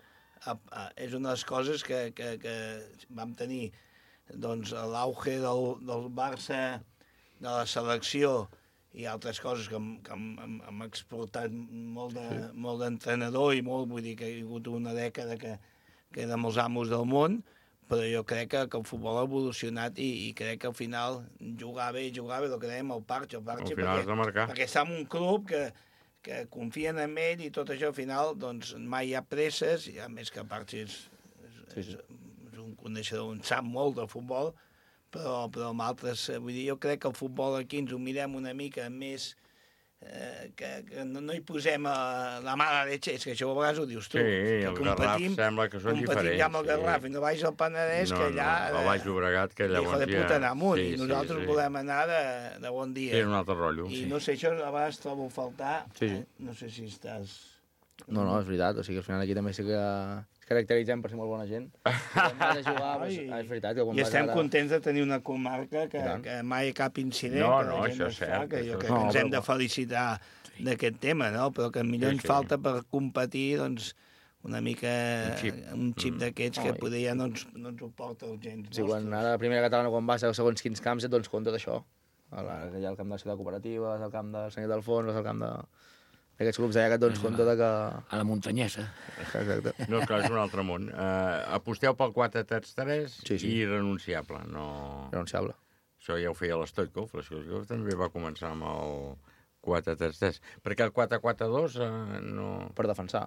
és una de les coses que vam tenir doncs, l'auge del Barça, de la selecció i altres coses que hem exportat molt d'entrenador i molt, vull dir que hi ha hagut una dècada que érem els amos del món, però jo crec que el futbol ha evolucionat i crec que al final jugar bé, el que dèiem, el Parche, perquè està en un club que confien en ell i tot això al final doncs mai hi ha presses, i a més que Parche és un coneixedor, en sap molt de futbol, però amb altres, vull dir, jo crec que el futbol aquí ens ho mirem una mica més, que no hi posem la mala leche, és que això a vegades ho dius tu. Sí, el Garraf sembla que són diferents. Competim ja amb el Garraf, i no vaig al Penedès, que allà... No, al Baix Llobregat, que llavors ja... Hijo de puta anar amunt, i nosaltres volem anar de bon dia. Sí, un altre rotllo. I no sé, això a vegades trobo a faltar, no sé si estàs... No, és veritat, o sigui, al final aquí també sí que caracteritzem per ser molt bona gent. De jugar, és veritat. I estem contents de tenir una comarca que mai cap incident. No, això és cert. Jo crec que ens hem de felicitar d'aquest tema, no? Però que millor ens falta per competir, doncs, una mica un xip d'aquests que poder ja no ens ho porta els gens. Sí, quan ara la primera catalana, quan vas a segons quins camps, et dones compte d'això. Allà al camp de la Ciutat Cooperativa, al camp del Sant d'Alfons, al camp d'aquests clubs d'allà que et dones compte de que... A la muntanyesa. Exacte. No, clar, és un altre món. Aposteu pel 4-3-3 i renunciable. Renunciable. Això ja ho feia l'Stoikov. L'Stoikov també va començar amb el 4-3-3. Perquè el 4-4-2 no... Per defensar.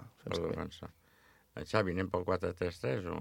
Xavi, anem pel 4-3-3 o...?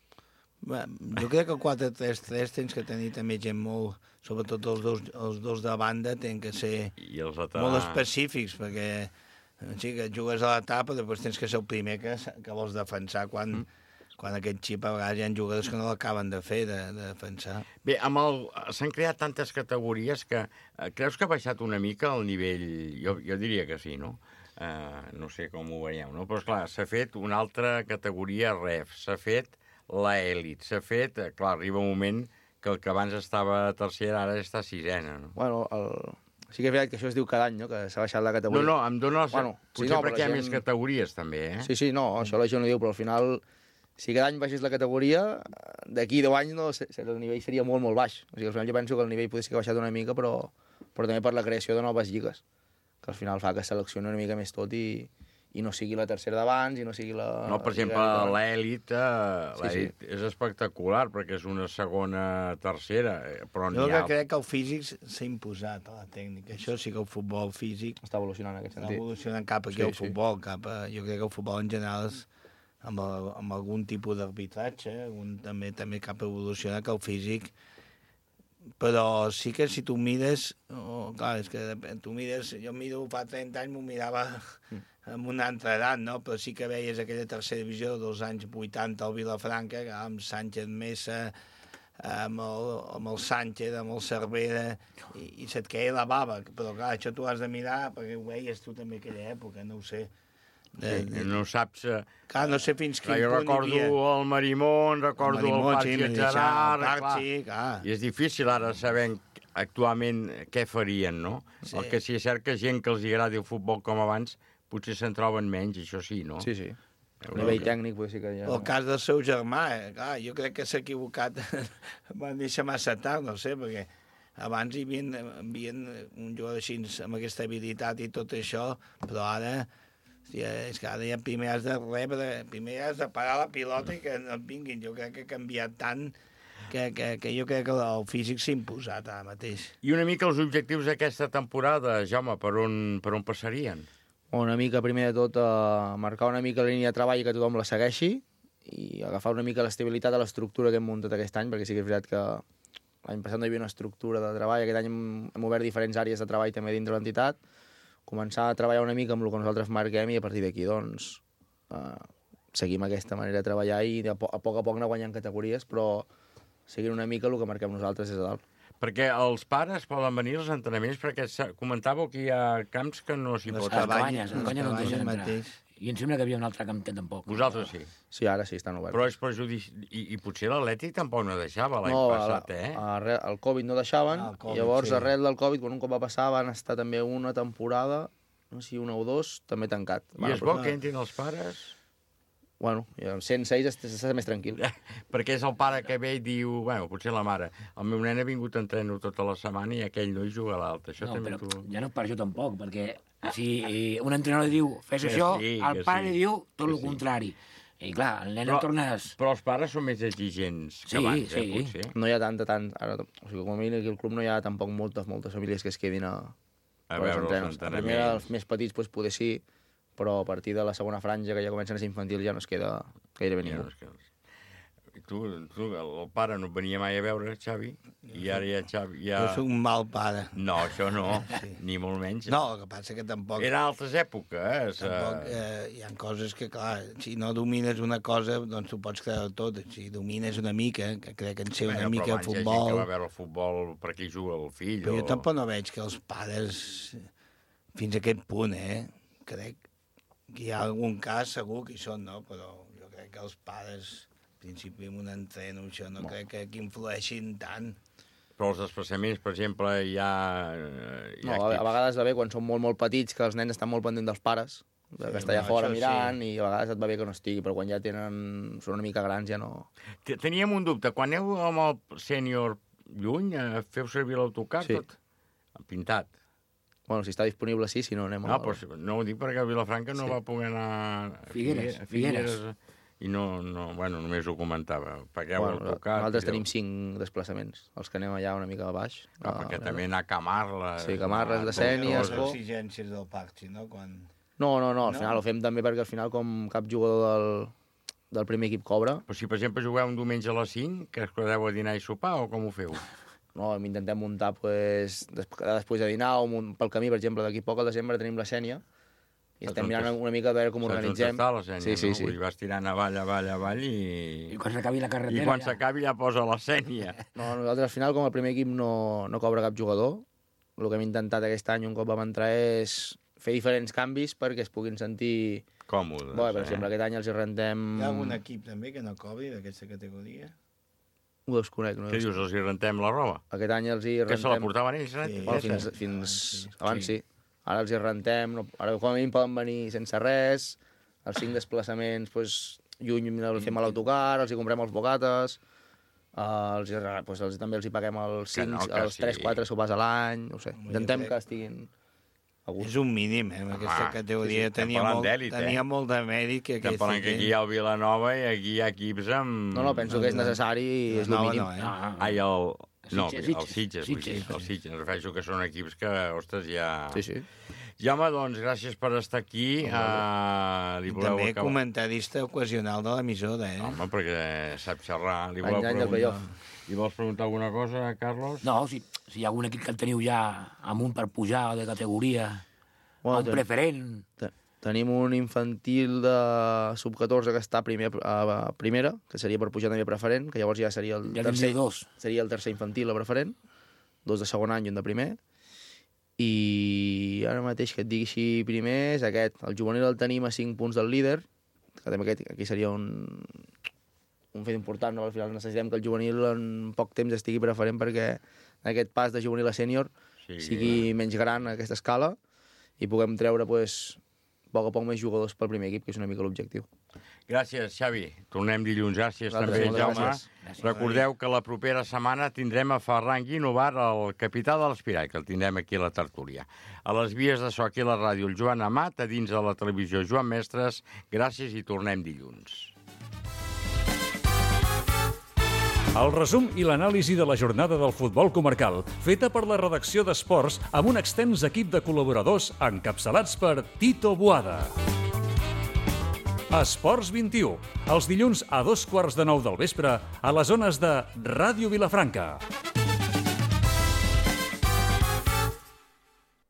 Jo crec que el 4-3-3 tens que tenir també gent molt... Sobretot els dos de banda tenen que ser molt específics, perquè sí, que jugues a l'etapa, després tens que ser el primer que vols defensar quan aquest xip a vegades hi ha jugadors que no l'acaben de fer, de defensar. Bé, s'han creat tantes categories que creus que ha baixat una mica el nivell? Jo diria que sí, no? No sé com ho veieu, no? Però, esclar, s'ha fet una altra categoria ref, s'ha fet l'elit, s'ha fet... Clar, arriba un moment que el que abans estava a tercera ara està a sisena, no? Bueno, sí que és veritat que això es diu cada any, no?, que s'ha baixat la categoria. No, em dona... Potser perquè hi ha més categories, també, Sí, no, això la gent ho diu, però al final, si cada any baixés la categoria, d'aquí 10 anys el nivell seria molt, molt baix. O sigui, al final jo penso que el nivell potser sí que ha baixat una mica, però també per la creació de noves lligues, que al final fa que seleccioni una mica més tot i no sigui la tercera d'abans, i no sigui la... No, per exemple, l'elit és espectacular, perquè és una segona, tercera, però n'hi ha... Jo crec que el físic s'ha imposat a la tècnica. Això sí que el futbol físic... Està evolucionant en aquest sentit. Està evolucionant cap aquí al futbol, jo crec que el futbol en general és amb algun tipus d'arbitratge, també cap evolucionar que el físic... Però sí que si tu mires... Clar, és que tu mires... Jo miro fa 30 anys, m'ho mirava amb una altra edat, no? Però sí que veies aquella tercera divisió dels anys 80 al Vilafranca, amb Sánchez Mesa, amb el Sánchez, amb el Cervera, i se't queia la bava. Però clar, això tu has de mirar, perquè ho veies tu també aquella època, no ho sé. No saps... Clar, no sé fins quin punt jo recordo el Marimón, recordo el Parchi Gerard, i és difícil ara saber actualment què farien, no? El que sí és cert que gent que els agradi el futbol com abans potser se'n troben menys, això sí, no? Sí. A nivell tècnic, potser sí que hi ha... El cas del seu germà, clar, jo crec que s'ha equivocat, va néixer massa tard, no sé, perquè abans hi havia un jugador així amb aquesta habilitat i tot això, però ara... Hòstia, és que ara ja primer has de rebre, primer has de parar la pilota i que no et vinguin. Jo crec que ha canviat tant que jo crec que el físic s'ha imposat ara mateix. I una mica els objectius d'aquesta temporada, Jaume, per on passarien? Una mica, primer de tot, marcar una mica la línia de treball i que tothom la segueixi i agafar una mica l'estabilitat de l'estructura que hem muntat aquest any, perquè sí que és veritat que l'any passat no hi havia una estructura de treball, aquest any hem obert diferents àrees de treball també dintre l'entitat, començar a treballar una mica amb el que nosaltres marquem i a partir d'aquí, doncs, seguim aquesta manera de treballar i a poc anar guanyant categories, però seguint una mica el que marquem nosaltres des de dalt. Perquè els pares poden venir als entrenaments, perquè comentàveu que hi ha camps que no s'hi pot... Les cabanyes no en deixen entrar. I em sembla que hi havia un altre camp que tampoc. Vosaltres sí? Sí, ara sí, estan oberts. Però és perjudici... I potser l'Atlètic tampoc no deixava l'any passat, eh? El Covid no deixaven, llavors arrel del Covid, quan un cop va passar, van estar també una temporada, no sé si una o dos, també tancat. I és bo que entrin els pares? Bueno, amb 106 estàs més tranquil. Perquè és el pare que ve i diu, bueno, potser la mare, el meu nen ha vingut a entrenar tota la setmana i aquell no hi juga a l'altre. No, però ja no per això tampoc, perquè si un entrenador diu fes això, el pare li diu tot el contrari. I clar, el nen el tornes... Però els pares són més exigents que abans, potser. No hi ha tant... Ara, o sigui, com a mínim aquí al club no hi ha tampoc moltes famílies que es quedin a veure els entrenaments. Primer, els més petits, doncs, poder sí, però a partir de la segona franja, que ja comencen a ser infantils, ja no es queda gairebé ningú. Tu, el pare no et venia mai a veure, Xavi, i ara ja Xavi... Jo soc un mal pare. No, això no, ni molt menys. No, el que passa que tampoc... Eren altres èpoques. Tampoc hi ha coses que, clar, si no domines una cosa, doncs tu pots creure tot. Si domines una mica, que crec que en sé una mica de futbol... Hi ha gent que va veure el futbol per aquí juga el fill. Però jo tampoc no veig que els pares, fins a aquest punt, crec que hi ha algun cas segur que hi són, no? Però jo crec que els pares... En principi, amb un entreno, això no crec que influeixin tant. Però els desplaçaments, per exemple, hi ha... A vegades va bé quan són molt petits, que els nens estan molt pendents dels pares, que està allà fora mirant, i a vegades et va bé que no estigui, però quan ja són una mica grans ja no... Teníem un dubte. Quan aneu amb el sènior lluny, feu servir l'autocar tot? Pintat. Bueno, si està disponible sí, si no anem... No ho dic perquè a Vilafranca no va poder anar... Figueres. I només ho comentava. Pagueu autocar... Nosaltres tenim 5 desplaçaments, els que anem allà una mica a baix. Perquè també anar a Camarles... Sí, Camarles, de Sénia... Les exigències del Parc, no? No, al final ho fem també perquè al final com cap jugador del primer equip cobra... Però si, per exemple, jugueu un diumenge a les 5, que es quedeu a dinar i sopar, o com ho feu? No, intentem muntar després de dinar, o pel camí, per exemple, d'aquí poc al desembre tenim la Sénia, i estem mirant una mica a veure com organitzem. Saps on està la Sénia, no? Vull dir, vas tirant avall i... I quan s'acabi la carretera... I quan s'acabi ja posa la Sénia. No, nosaltres al final, com el primer equip no cobra cap jugador, el que hem intentat aquest any, un cop vam entrar, és fer diferents canvis perquè es puguin sentir... Còmodes. Bé, per exemple, aquest any els hi rentem... Hi ha algun equip també que no cobri d'aquesta categoria? Ho desconec. Què dius, els hi rentem la roba? Aquest any els hi rentem... Que se la portaven ells, Fins abans sí. Ara els hi rentem, ara com a mínim poden venir sense res, els 5 desplaçaments, lluny el fem a l'autocar, els hi comprem els bocates, també els hi paguem els 3-4 sopars a l'any, no sé, intentem que estiguin a gust. És un mínim, en aquesta categoria tenia molt de mèrit que aquest... Estem que aquí hi ha el Vilanova i aquí hi ha equips amb... No, penso que és necessari i és el mínim. No, els Sitges, em refereixo que són equips que, ostres, ja... Sí. Jaume, doncs, gràcies per estar aquí. I també comentarista ocasional de l'emissora, Home, perquè sap xerrar. Li vols preguntar alguna cosa, Carlos? No, si hi ha algun equip que el teniu ja amunt per pujar de categoria, un preferent... Tenim un infantil de sub-14 que està a primera, que seria per pujar també a preferent, que llavors ja seria el tercer infantil a preferent, 2 de segon any i un de primer. I ara mateix que et digui així primer és aquest. El juvenil el tenim a 5 punts del líder, que també aquí seria un fet important, no? Al final necessitem que el juvenil en poc temps estigui preferent perquè aquest pas de juvenil a sènior sigui menys gran a aquesta escala i puguem treure a poc més jugadors pel primer equip, que és una mica l'objectiu. Gràcies, Xavi. Tornem dilluns. Gràcies també, Jaume. Recordeu que la propera setmana tindrem a Ferran Guinovar, el capità de l'Espiral, que el tindrem aquí a la tertúlia. A les vies de so aquí a la ràdio, el Joan Amat, a dins de la televisió, Joan Mestres. Gràcies i tornem dilluns. El resum i l'anàlisi de la jornada del futbol comarcal, feta per la redacció d'Esports amb un extens equip de col·laboradors encapçalats per Tito Boada. Esports 21, els dilluns a 2:15 del vespre a les zones de Ràdio Vilafranca.